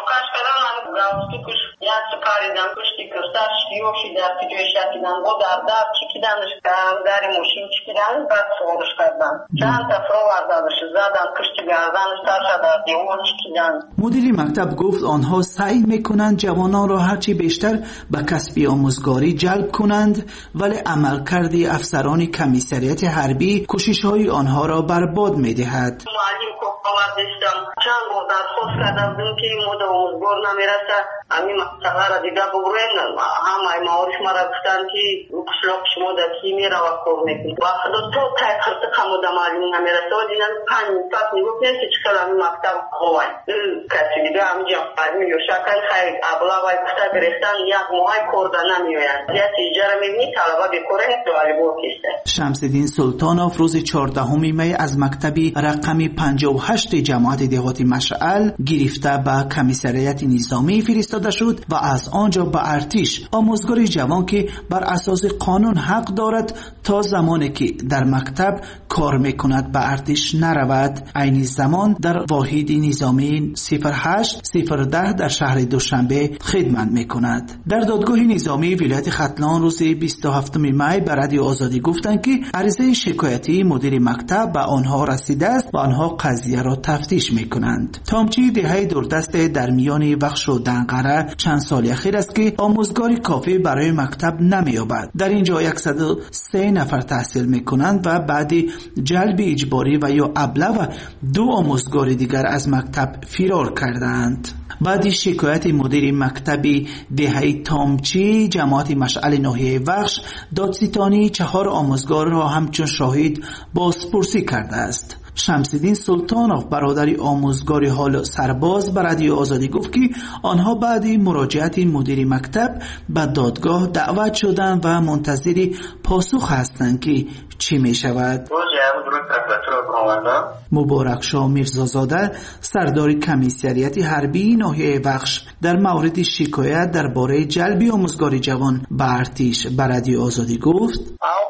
پریدن پشتی کفتر شیوشی در پیجوی شکیدن با در چکیدنش در موشین چکیدن بعد سوالش کردن چند تفرا وردادش زدن پشتی گردنش ترشد در دیوان چکیدن. مدیر مکتب گفت آنها سعی میکنند جوانان را هرچی بیشتر به کسب آموزگاری جلب کنند، ولی عملکرد افسران کمیسریت حربی کوشش‌های آنها را برباد میدهد. چند بار درخواست کردم که این مورد آموزگار نمیرسه همین مقطعه را دیگه بگوین همه معارف ما را گفتن که قشلاق شما در کی میره و کار میکنی وقت تا تای خرطه خموده معلوم نمیرسه و دیدن 5 ساعت میگفت نیست که چکر همین مکتب هوای کسی دیگه همینجا معلوم یا شکل خیلی ابلا وای گفته گرفتن یک ماهای کارده نمیوین دیت ایجاره میبینی طلبه بکره سوالی بور کشته. شمس‌الدین سلطانوف روز 14 می از مکتبی رقم 58 جماعت دهاتی مشعل گرفته به کمیسریت نظامی فرستاده شد و از آنجا به ارتش آموزگار جوان که بر اساس قانون حق دارد تا زمانی که در مکتب کار میکند به ارتش نرود. عین زمان در واحد نظامی 08-010 در شهر دوشنبه خدمت میکند. در دادگاه نظامی ولایت ختلان روز 27 می به رادیو آزادی گفتند که عریضه شکایتی مدیر مکتب به آنها رسیده است و آنها قضیه را تفتیش میکنند. تامچی دهه دوردست در میان وخش و دنقره چند سال اخیر است که آموزگاری کافی برای مکتب نمییابد. در اینجا 103 نفر تحصیل میکنند و بعد جلب اجباری و یا ابله 2 آموزگار دیگر از مکتب فرار کردند. بعد شکایت مدیر مکتب دهه تامچی جماعت مشعل ناحیه وخش دادستانی 4 آموزگار را همچون شاهد بازپرسی کرده است. شمس‌الدین سلطانوف برادری آموزگار حال سرباز به رادیو آزادی گفت که آنها بعد مراجعت مدیر مکتب به دادگاه دعوت شدند و منتظر پاسخ هستند که چی می شود. مبارک شاه میرزازاده سردار کمیسریت حربی ناحیه بخش در مورد شکایت درباره جلب آموزگار جوان به ارتش به رادیو آزادی گفت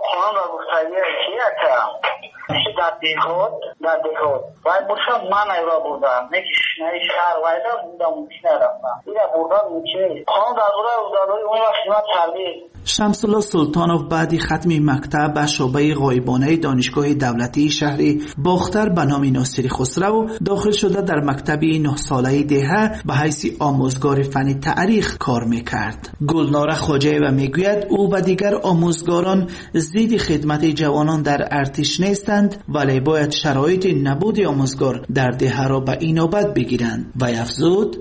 در دهات باید باشم من ایرا بودم نکیش نهی شهر وایده بودم مکینه رفتم ایرا بودم میچه خانم در بوده اون وقت تربیه. شمس‌الله سلطانوف بعد ختم مکتب به شعبه غایبانه دانشگاه دولتی شهر باختر به نام ناصر خسرو داخل شده در مکتب 9 ساله دهه به حیث آموزگار فن تاریخ کار میکرد. گلنار خواجه و میگوید او و دیگر آموزگاران ضد خدمت جوانان در ارتش نیستند ولی باید شرایط نبود آموزگار در دهه را به اینابت بگیرند و افزود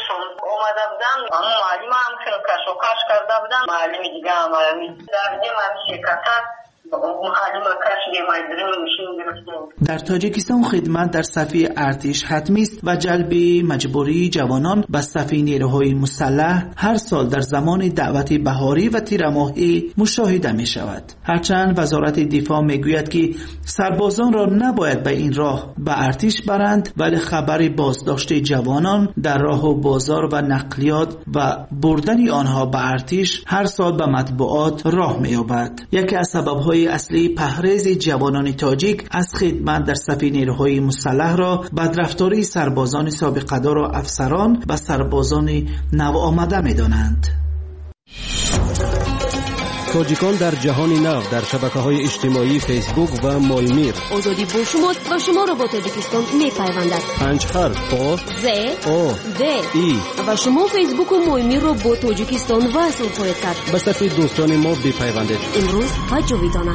معلم هم کش و کش کرده بودم معلم دیگه هم در من شرکت در تاجیکستان خدمت در صف ارتش حتمی است و جلب مجبوری جوانان به صف نیروهای مسلح هر سال در زمان دعوت بهاری و تیر ماهی مشاهده می شود. هرچند وزارت دفاع می گوید که سربازان را نباید به این راه به ارتش برند ولی خبر بازداشت جوانان در راه و بازار و نقلیات و بردن آنها به ارتش هر سال به مطبوعات راه می یابد. یکی از سبب‌های اصلی پرهیز جوانان تاجیک از خدمت در صف نیروهای مسلح را بدرفتاری سربازان سابقه‌دار و افسران و سربازان نوآمده می‌دانند. تاجیکان در جهان نو در شبکه‌های اجتماعی فیسبوک و مایمیر. آزادی با شماست و شما را با تاجیکستان می‌پیوندد. 5 حرف آ ز او د ای و شما فیسبوک و مایمیر را با تاجیکستان وصل خواهید کرد. به صف دوستان ما بپیوندید. امروز و جاویدانه.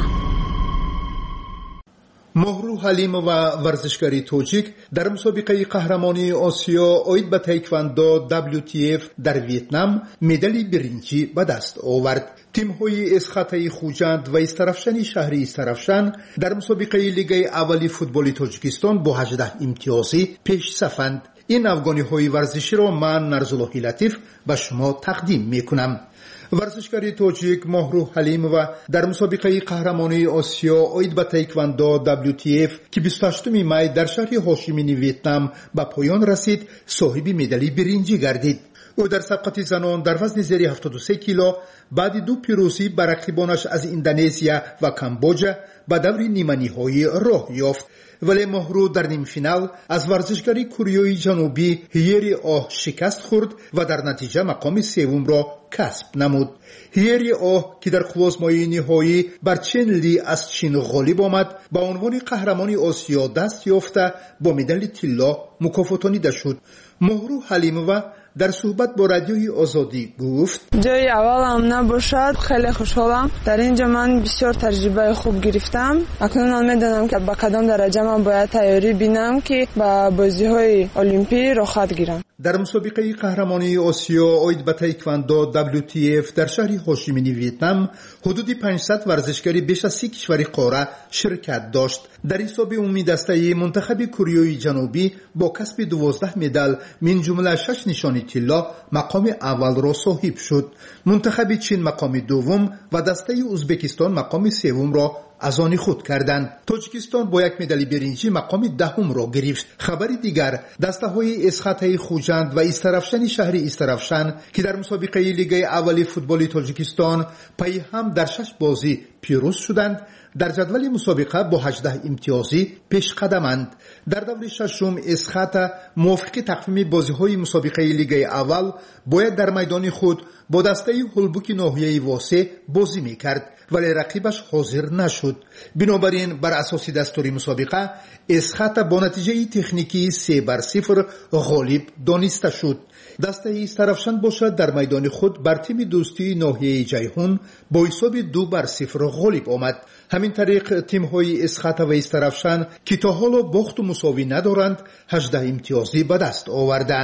مهرو حلیم و ورزشکاری توجیک در مسابقه قهرمانی آسیا اوید به تایکواندو WTF در ویتنام مدال برنجی به دست آورد. تیم‌های اسخاطه خوجند و استرافشانی شهری استرافشان در مسابقه لیگ اولی فوتبال تاجیکستان با 18 امتیازی پیش صفند. این افغانی‌های ورزشی را من نرزالله لطیف به شما تقدیم می‌کنم. ورزشکاری توجیک مهرو حلیم و در مسابقه قهرمانی آسیا اوید به تایکواندو WTF که 28 می در شهر هاشیمینی ویتنام به پایان رسید صاحب مدال برنجی گردید. او در سبقت زنان در وزن زیر 73 کیلو بعد 2 پیروزی بر رقیبانش از اندونزیا و کامبوجا به دور نیمه نهایی راه یافت. ولی مهرو در نیم فینال از ورزشکاری کوریای جنوبی هیری آه شکست خورد و در نتیجه مقام سوم را کسب نمود. هیری آه که در خلوصمای نهایی بر چین لی از چین غالب آمد با عنوان قهرمانی آسیا دست یافته با مدال طلا مکافاتانیده شد. مهرو حلیم و در صحبت با رادیوی آزادی گفت جای اولم نباشد خیلی خوشحالم. در اینجا من بسیار تجربه خوب گرفتم. اکنون میدانم که با کدام درجه من باید تیاری بینم که با بازی‌های المپی رخصت گیرم. در مسابقه قهرمانی آسیا اوید به تایکواندو WTF در شهر هاشیمینی ویتنام حدود 500 ورزشکاری بیش از 30 کشور قاره شرکت داشت. در حساب عمومی دسته منتخب کوریای جنوبی با کسب 12 مدال من جمله 6 نشانی طلا مقام اول را صاحب شد. منتخب چین مقام دوم و دسته ازبکستان مقام سوم را از آن خود کردند. تاجیکستان با 1 مدال برنجی مقام دهم را گرفت. خبر دیگر دسته های اسخاطه خوجند و استرافشان شهری استرافشان که در مسابقه لیگ اولی فوتبال تاجیکستان پای هم در 6 بازی پیروز شدند در جدول مسابقه با 18 امتیازی پیش قدمند. در دور ششم اسخاطه موافق تقویم بازی‌های مسابقه لیگ اول باید در میدان خود با دسته هولبوک ناحیه واسه بازی می‌کرد ولی رقیبش حاضر نشد. بنابراین بر اساس دستور مسابقه اسخاطه با نتیجه تکنیکی 3-0 غالب دانسته شد. دسته استرافشان باشد در میدان خود بر تیم دوستی ناحیه جیهون با حساب 2-0 غالب آمد. همین طریق تیم‌های اسخاطه و استرافشان که تا حالا باخت و مساوی ندارند 18 امتیازی به دست آوردند.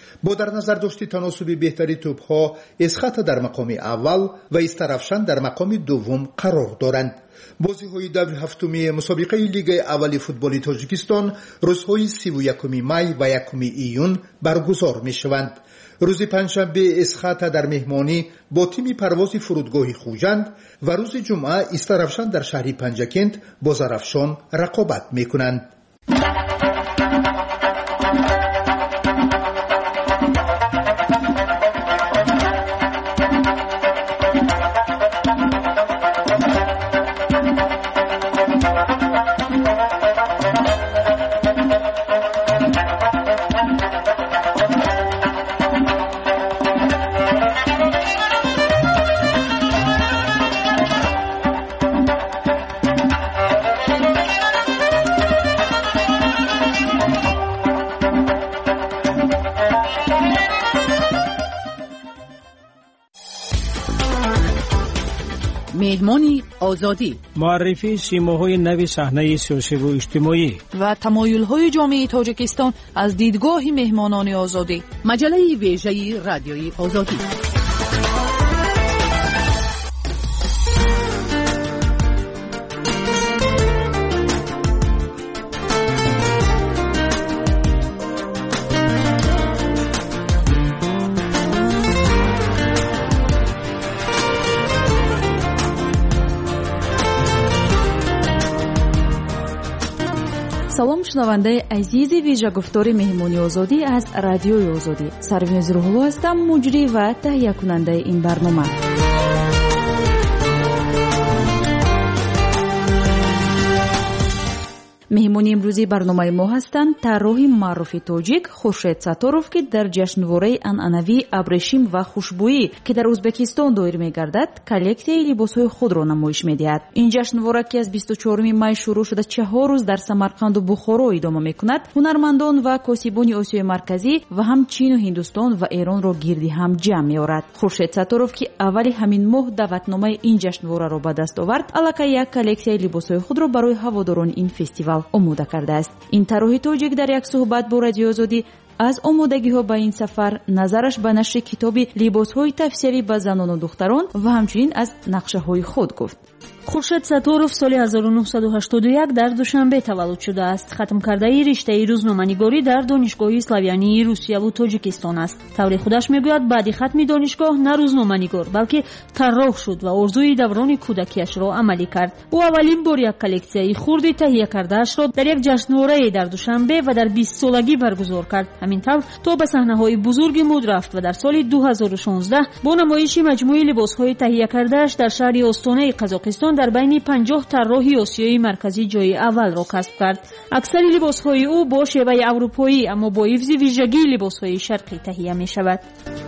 با در نظر داشتی تناسب بهتری توپها اسخط در مقام اول و استرافشان در مقام دوم قرار دارند. بازی‌های دور هفتمی مسابقه لیگ اول فوتبال تاجیکستان روزهای 31 می و 1 ایون برگزار می‌شوند. روز پنجشنبه اسخط در مهمانی با تیم پرواز فرودگاه خوجند و روز جمعه استرافشان در شهر پنجکند با زرافشان رقابت می‌کنند. مهمانی آزادی، معرفی سیماهای نو صحنه سیاسی و اجتماعی و تمایل‌های جامعه تاجیکستان از دیدگاه مهمانان آزادی. مجله ویژه رادیوی آزادی. салом шунавандаи азизи вижагуфтори меҳмони озодӣ аз радиои озодӣ. Сарвиноз Рӯҳулло ҳастам, муҷрӣ ва таҳиякунандаи ин барнома. меҳмони имрӯзи барномаи мо ҳастанд тарроҳи маъруфи тоҷик Хуршед Сатторов, ки дар ҷашнвораи анъанавии абрешим ва хушбӯӣ, ки дар Ӯзбекистон доир мегардад, коллексияи либосҳои худро намоиш медиҳад. ин ҷашнвора, ки аз 24 май шурӯъ шуда 4 рӯз дар Самарқанду Бухоро идома мекунад, ҳунармандон ва косибони Осиёи Марказӣ ва ҳам Чину Ҳиндустон ва Эронро гирди ҳам ҷамъ меорад. Хуршед Сатторов, ки аввали ҳамин моҳ даъватномаи ин ҷашнвораро ба даст овард, аллакай як коллексияи либосҳои худро барои ҳаводорони ин фестивал омода кардааст. ин тарроҳи тоҷик дар як суҳбат бо Радиои Озодӣ аз омодагиҳо ба ин сафар, назараш ба нашри китоби либосҳои тавсиявӣ ба занону духтарон ва ҳамчунин аз нақшаҳои худ гуфт. Хуршед Сатторов соли 1981 дар Душанбе таваллуд шудааст. хатмкардаи риштаи рӯзноманигорӣ дар донишгоҳи Славянии Русияву Тоҷикистон аст. таври худаш мегӯяд, баъди хатми донишгоҳ на рӯзноманигор, балки тарроҳ шуд ва орзуи даврони кӯдакиашро амалӣ кард. ӯ аввалин бор як коллексияи хурди таҳия кардаашро дар як ҷашнворае дар Душанбе ва дар 20-солагӣ баргузор кард. ҳамин тавр то ба саҳнаҳои бузурги муд рафт ва дар соли 2016 бо намоиши маҷмӯи либосҳои таҳия кардааш дар шаҳри Остонаи Қазоқистон дар байни 50 тарроҳи Осиёи Марказӣ ҷойи аввалро касб кард. аксари либосҳои ӯ бо шеваи аврупоӣ, аммо бо ҳифзи вижагии либосҳои шарқӣ таҳия мешавад.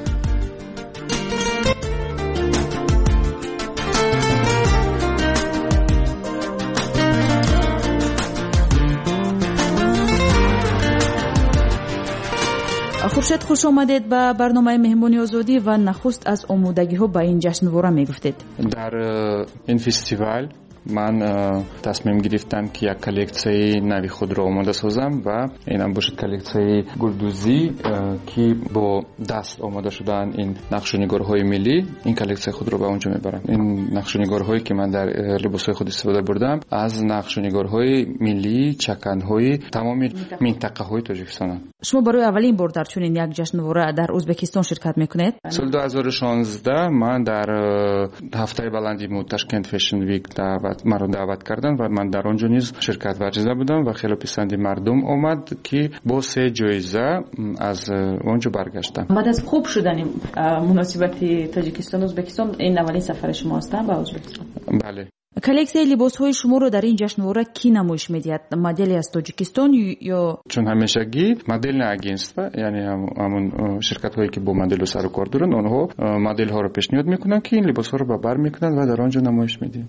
хуршед, хуш омадед ба барномаи меҳмони озодӣ ва нахуст аз омодагиҳо ба ин ҷашнвора мегуфтед. дар ин фестивал ман тасмим гирифтам ки як коллексияи нави худро омода созам ва инам бошад коллексияи гулдузӣ, ки бо даст омода шудаанд ин нақшунигорҳои миллӣ. ин коллексияи худро ба онҷо мебарам. ин нақшунигорҳое ки ман дар либосҳои худ истифода бурдам, аз нақшунигорҳои миллии чаканҳои тамоми минтақаҳои Тоҷикистонанд. шумо барои аввалин бор дар чунин як ҷашнвора дар Ӯзбекистон ширкат мекунед? соли 2016 ман дар ҳафтаи баланди Ташкент Fashion Week маро даъват кардан ва ман дар он ҷо низ ширкат варзида будам ва хеле писанди мардум омад, ки бо 3 ҷоиза аз он ҷо баргаштам. баъд аз хуб шудани муносибати Тоҷикистон Ӯзбекистон, ин аввалин сафари шумо аст ба Ӯзбекистон? бале. коллексияи либосҳои шуморо дар ин ҷашнвора ки намоиш медиҳад? модели аз Тоҷикистон ё чун ҳамешагӣ модельное агентство, яъне ҳамун ширкатҳое ки бо моделу сару кор доранд, онҳо моделҳоро пешниҳод мекунанд, ки ин либосҳоро ба бар мекунанд ва дар он ҷо намоиш медиҳанд.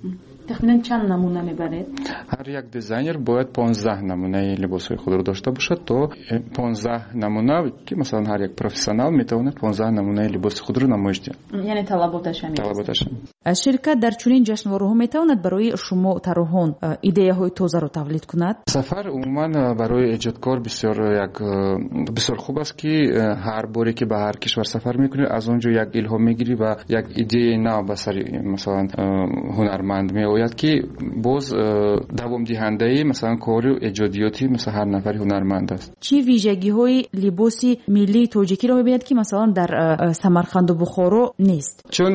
تخمیناً چند نمونه میبرید؟ هر یک دیزاینر باید 15 نمونه لباس‌های خود رو داشته باشد تا 15 نمونه که مثلا هر یک پروفسیونال میتواند 15 نمونه لباس خود رو نمایش دهد. یعنی طلباتش از شرکت در چنین جشنواره‌ها میتواند برای شما طراحان ایده‌های تازه رو تولید کند؟ سفر عموما برای ایجادکار بسیار خوب است که هر باری که به هر کشور سفر میکنی از اونجا یک الهام میگیری و یک ایده نو به سر مثلا هنرمند میآید که باز دوام دهنده مثلا کار ایجادیاتی مثلا هر نفر هنرمند است. چی ویژگی‌های لباس ملی تاجیکی رو می‌بینید که مثلا در سمرقند و بخارا نیست؟ چون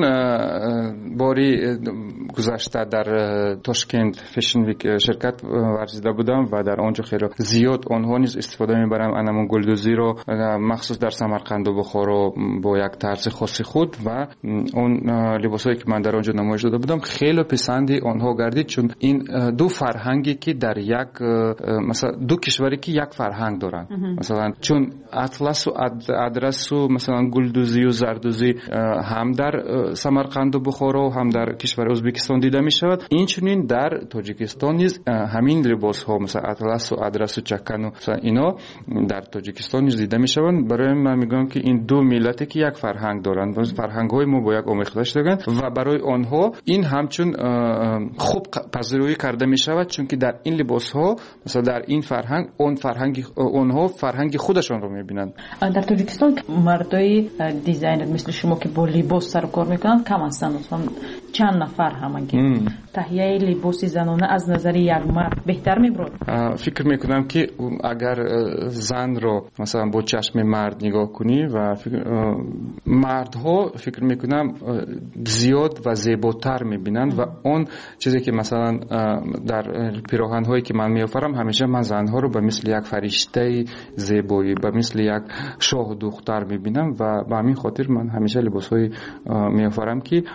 باری گذشته در تاشکند فشن ویک شرکت ورزیده بودم و در آنجا خیلی زیاد آنها نیز استفاده میبرم انمون گلدوزی رو مخصوص در سمرقند و بخارا با یک طرز خاص خود و اون لباسایی که من در آنجا نمایش داده بودم خیلی پسندی آنها گردید چون این دو فرهنگی که در یک مثلا دو کشوری که یک فرهنگ دارن مثلا چون اطلس و ادرس و مثلا گلدوزی و زردوزی هم در سمرقند و بخارا و هم در کشور ازبکستان دیده می شود این چنین در تاجیکستان نیز همین لباس ها مثلا اطلس و ادرس و چکن و اینا در تاجیکستان نیز دیده می شوند. برای من میگم که این دو ملتی که یک فرهنگ دارند فرهنگ های ما با یک آمیخته شدند و برای آنها این همچون خوب پذیرایی کرده می شود چون که در این لباس ها مثلا در این فرهنگ اون فرهنگ آنها فرهنگ خودشان رو میبینند. در تاجیکستان مردای دیزاینر مثل شما که با لباس سر کار میکنند کم هستند مثلا چند نفر همگی تهیه لباس زنانه از نظر یک مرد بهتر میبرد؟ فکر میکنم که اگر زن رو مثلا با چشم مرد نگاه کنی و مردها فکر میکنم زیاد و زیباتر میبینند و اون چیزی که مثلا در پیراهن هایی که من میآفرم همیشه من زنها رو به مثل یک فرشته زیبایی به مثل یک شاه و دختر میبینم و به همین خاطر من همیشه لباس های میآفرم که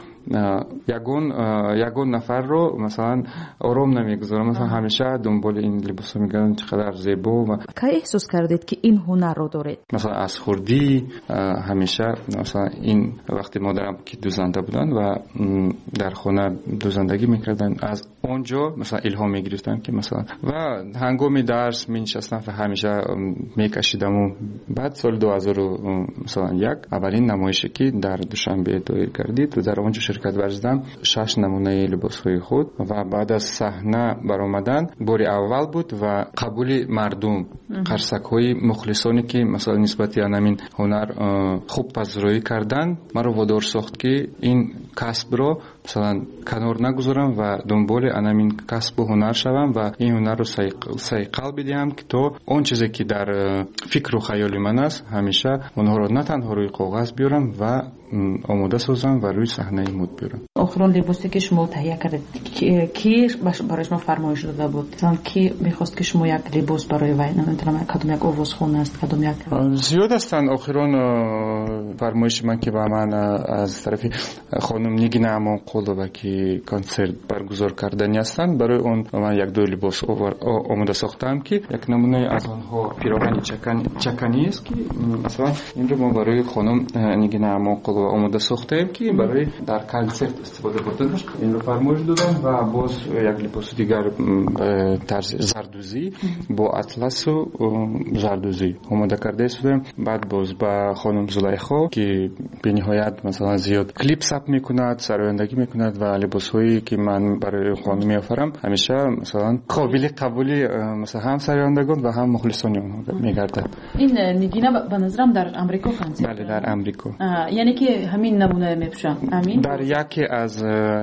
یگون نفر رو مثلا آرام نمیگذارم مثلا همیشه دنبال این لباس ها میگردم چقدر زیبا و که احساس کردید که این هنر رو دارید؟ مثلا از خردی همیشه مثلا این وقتی مادرم که دوزنده بودن و در خانه دوزندگی میکردن از اونجا مثلا الهام میگرفتم که مثلا و هنگام درس مینشستم و همیشه میکشیدم و بعد سال 2001 اولین نمایشی که در دوشنبه دایر کردید و در اونجا شرکت ورزیدم 6 نمونه لباس‌های خود و بعد از صحنه برآمدن باری اول بود و قبول مردم قرصک‌های مخلصانی که مثلا نسبت همین هنر خوب پذیرایی کردن مرا وادار ساخت که این کسب رو مثلا کنار نگذارم و دنبال همین کسب و هنر شوم و این هنر رو صیقل بدیم که تو اون چیزی که در فکر و خیال من است همیشه اونها رو نه تنها روی کاغذ بیارم و آماده سازم و روی صحنه مد بیارم. آخرین لباسی که شما تهیه کردید کی برای شما فرمایش داده بود؟ مثلا کی می‌خواست که شما یک لباس برای وی نمی‌دونم کدوم یک آوازخوان است کدوم یک زیاد هستند. آخرین فرمایش من که به من از طرف خانم نگینه امانقلوبه که کنسرت برگزار کردنی هستند برای اون من یک دو لباس آماده ساختم که یک نمونه از آنها پیراهن چکنی است که مثلا این رو ما برای خانم نگینه امانقلوبه آماده ساختیم که برای در کنسرت استفاده بردن این رو فرمایش دادم و باز یک لباس دیگر طرز زردوزی با اطلس و زردوزی آماده کرده استفاده. بعد باز با خانم زلیخا که به نهایت مثلا زیاد کلیپ ثبت میکند سرایندگی میکند و لباسهایی که من برای خانم میآفرم همیشه مثلا قابل قبولی مثلا هم سرایندگان و هم مخلصان اونها میگردد. این نگینه به نظرم در امریکا کنسرت بله در امریکا یعنی که همین نمونه میپوشن همین در یکی از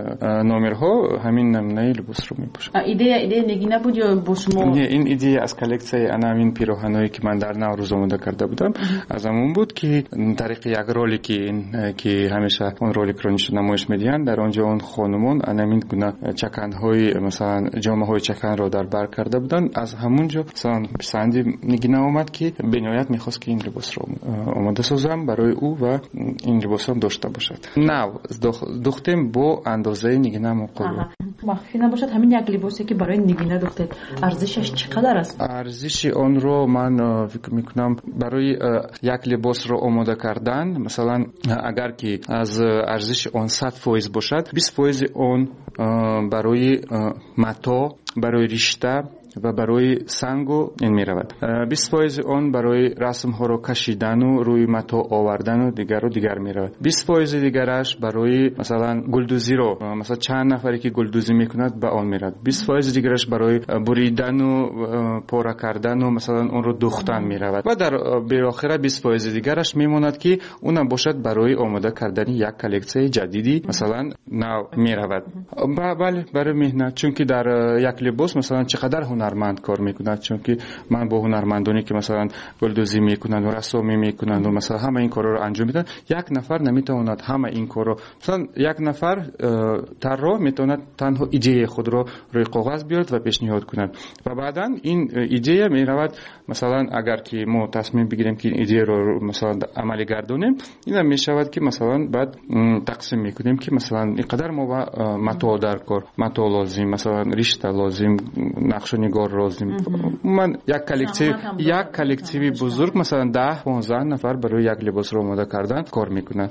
نمرها همین نمونه لباس رو میپوشن. ایده نگینه بود یا با شما؟ این ایده از کلکسیون همین پیراهنایی که من در نوروز آماده کرده بودم از همون بود که طریق یک رولک که همیشه اون رولک رو نمایش میدین در اونجا اون خانمون همین گونه چکن‌های مثلا جامه‌های چکن رو در بر کرده بودن از همونجا مثلا پسندی نگینه اومد که به نهایت می‌خواست که این لباس رو آماده سازم برای او و این لباس هم داشته باشد. نه دختم با اندازه نگینه مقابل مخفی نباشد همین یک لباسی که برای نگینه دوختید ارزشش چقدر است؟ ارزش آن رو من فکر میکنم برای یک لباس رو آماده کردن مثلا اگر که از ارزش آن 100% باشد 20% آن برای متا، برای رشته و برای سنگ این می رود. 20% آن برای رسم ها رو کشیدن و روی متا آوردن و دیگر می رود. 20% دیگرش برای مثلا گلدوزی رو مثلا چند نفری که گلدوزی میکند به آن می رود. 20% دیگرش برای بریدن و پاره کردن و مثلا اون رو دوختن می رود. و در بالاخره 20% دیگرش میماند که اونم باشد برای آماده کردن یک کلکسیون جدیدی مثلا نو می رود. بله برای مهنت، چون که در یک لباس مثلا چقدر هنرمند کار میکنند، چون که من با هنرمندانی که مثلا گلدوزی میکنند و رسامی میکنند و مثلا همه این کارا رو انجام میدن، یک نفر نمیتواند همه این کارا، مثلا یک نفر طراح میتواند تنها ایده خود رو روی کاغذ بیارد و پیشنهاد کند و بعدا این ایده میرود مثلا اگر که ما تصمیم بگیریم که این ایده رو مثلا عملی گردونیم، اینا میشود که مثلا بعد تقسیم میکنیم که مثلا اینقدر ما متا در کار، متا لازم، مثلا رشته لازم، نقش نگار لازم. من یک کلکتیوی بزرگ مثلا 10-15 نفر برای یک لباس رو آماده کردن کار میکنند.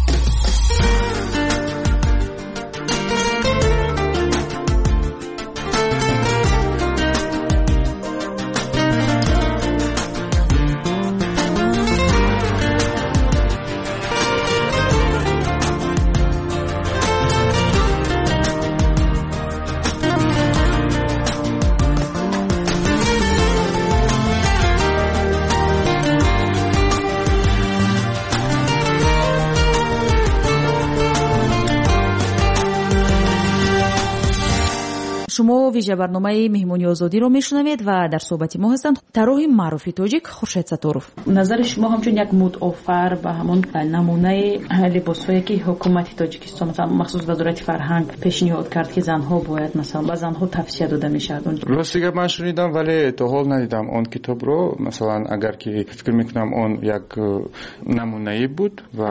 شما ویژه برنامه مهمونی آزادی رو میشنوید و در صحبت ما هستند طراح معروف تاجیک خورشید ستاروف. نظر شما همچون یک مدافر به همون نمونه لباسایی که حکومت تاجیکستان مثلا مخصوص وزارت فرهنگ پیشنهاد کرد که زنها باید مثلا به زنها توصیه داده میشد اونجا. راستی من شنیدم ولی تا حال ندیدم اون کتاب رو. مثلا اگر که فکر میکنم اون یک نمونه بود و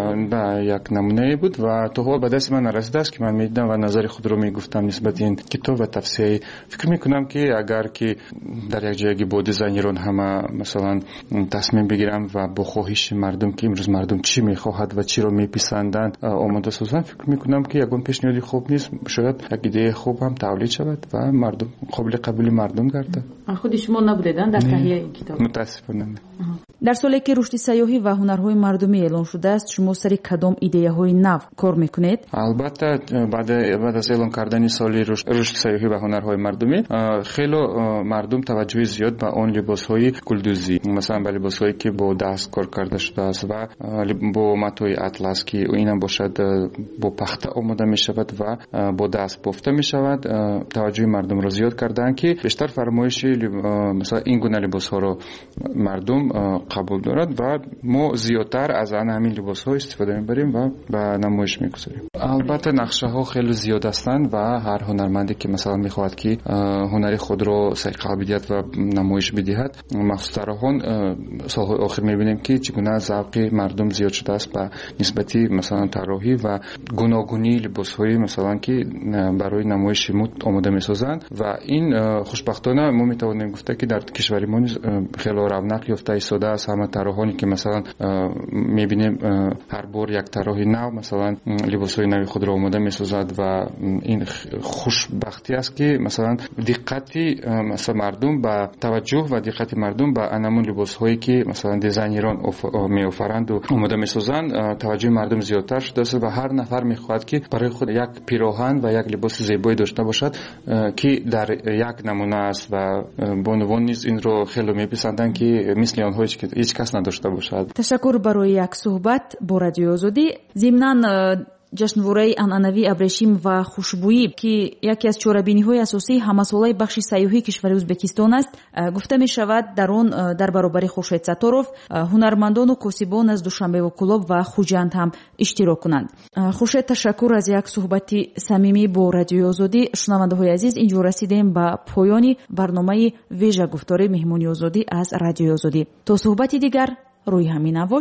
یک نمونه بود و تا حال به دست من نرسیده است که من میدیدم و نظر خود رو میگفتم نسبت این کتاب و توصیه. فکر میکنم که اگر که در یک جایی با دیزاینران همه مثلا تصمیم بگیرم و با خواهش مردم که امروز مردم چی میخواهد و چی رو میپسندند آماده سازن، فکر میکنم که یگان پیشنهادی خوب نیست، شاید یک ایده خوب هم تولید شود و مردم قابل قبول مردم گردد. خود شما نبودیدن در تهیه این کتاب؟ متاسفانه. در سالی که رشد سیاحی و هنرهای مردمی اعلان شده است شما سری کدام ایده‌های نو کار میکنید؟ البته بعد از اعلان کردن سالی رشد سیاحی و هنرهای مردمی خیلی مردم توجه زیاد به آن لباس‌های گلدوزی، مثلا به لباس‌هایی که با دست کار کرده شده است و با متای اطلس که اینا باشد با پخته آماده می‌شود و با دست بافته می‌شود، توجه مردم را زیاد کردن که بیشتر فرمایش مثلا این گونه لباس‌ها رو مردم قبول دارد و ما زیادتر از همین لباس‌ها استفاده می‌بریم و به نمایش می‌گذاریم. البته نقشه‌ها خیلی زیاد هستند و هر هنرمندی که مثلا می‌خواد که هنری خود رو قابلیت و نمایش بدهد، مخصوصا طراحان سال‌های آخر می‌بینیم که چگونه ذوق مردم زیاد شده است به نسبت مثلا طراحی و گوناگونی لباس‌های مثلا که برای نمایش آماده می‌سازند و این خوشبختانه ما می‌توانیم گفته که در کشور ما خیلی رونق یافته ایستاده است. همه طراحانی که مثلا می‌بینیم هر بار یک طراح نو مثلا لباس‌های نوی خود را آماده می‌سازد و این خوشبختی است که مثلا دقتی مثلا مردم به توجه و دقت مردم به انمون لباس‌هایی که مثلا دیزاینران می‌آفرند و آماده می‌سازند توجه مردم زیادتر شده است و هر نفر می‌خواهد که برای خود یک پیراهن و یک لباس زیبایی داشته باشد که در یک نمونه است و به عنوان نیز این رو خیلی می‌پسندند که مثل آنها هیچ کس نداشته باشد. تشکر برای یک صحبت با رادیو آزادی. ضمناً جشنواره انعنوی ابریشم و خوشبویی که یکی از چاره‌بینی‌های اساسی همسالای بخش سیاحی کشور ازبکستان است، گفته می شود در آن در برابر خورشید ستاروف هنرمندان و کاسبان از دوشنبه و کلاب و خوجند هم اشتراک کنند. خورشید تشکر از یک صحبت صمیمی با رادیو آزادی. شنونده‌های عزیز، اینجا رسیدیم به پایان برنامه ویژه گفتار مهمونی آزادی از رادیو آزادی. تا صحبتی دیگر روی همین امواج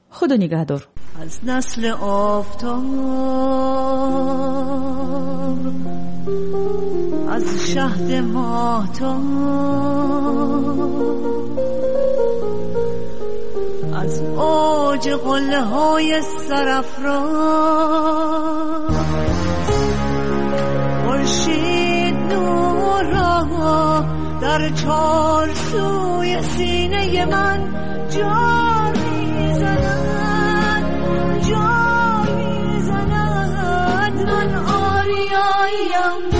خدا نگهدار. از نسل آفتاب، از شهد ماهتاب، از اوج قله های سرافراز، خورشید نور را در چارچوی سینه من جا میزند، جا میزند. من آریاییم،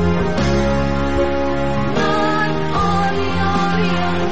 من آریاییم.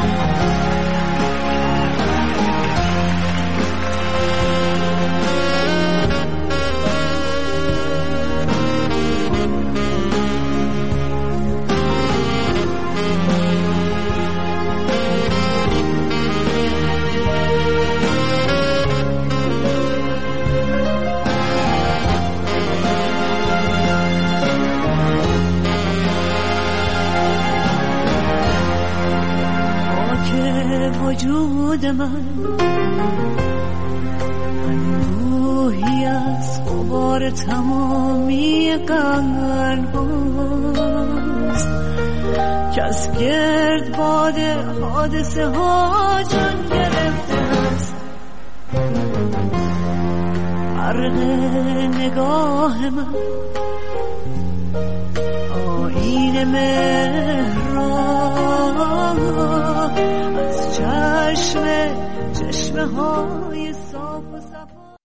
وجود من انبوهی از غبار تمامی قرن هاست که از گرد باد حادثه ها جان گرفته است. غرق نگاه من آیین مهر از چشمه های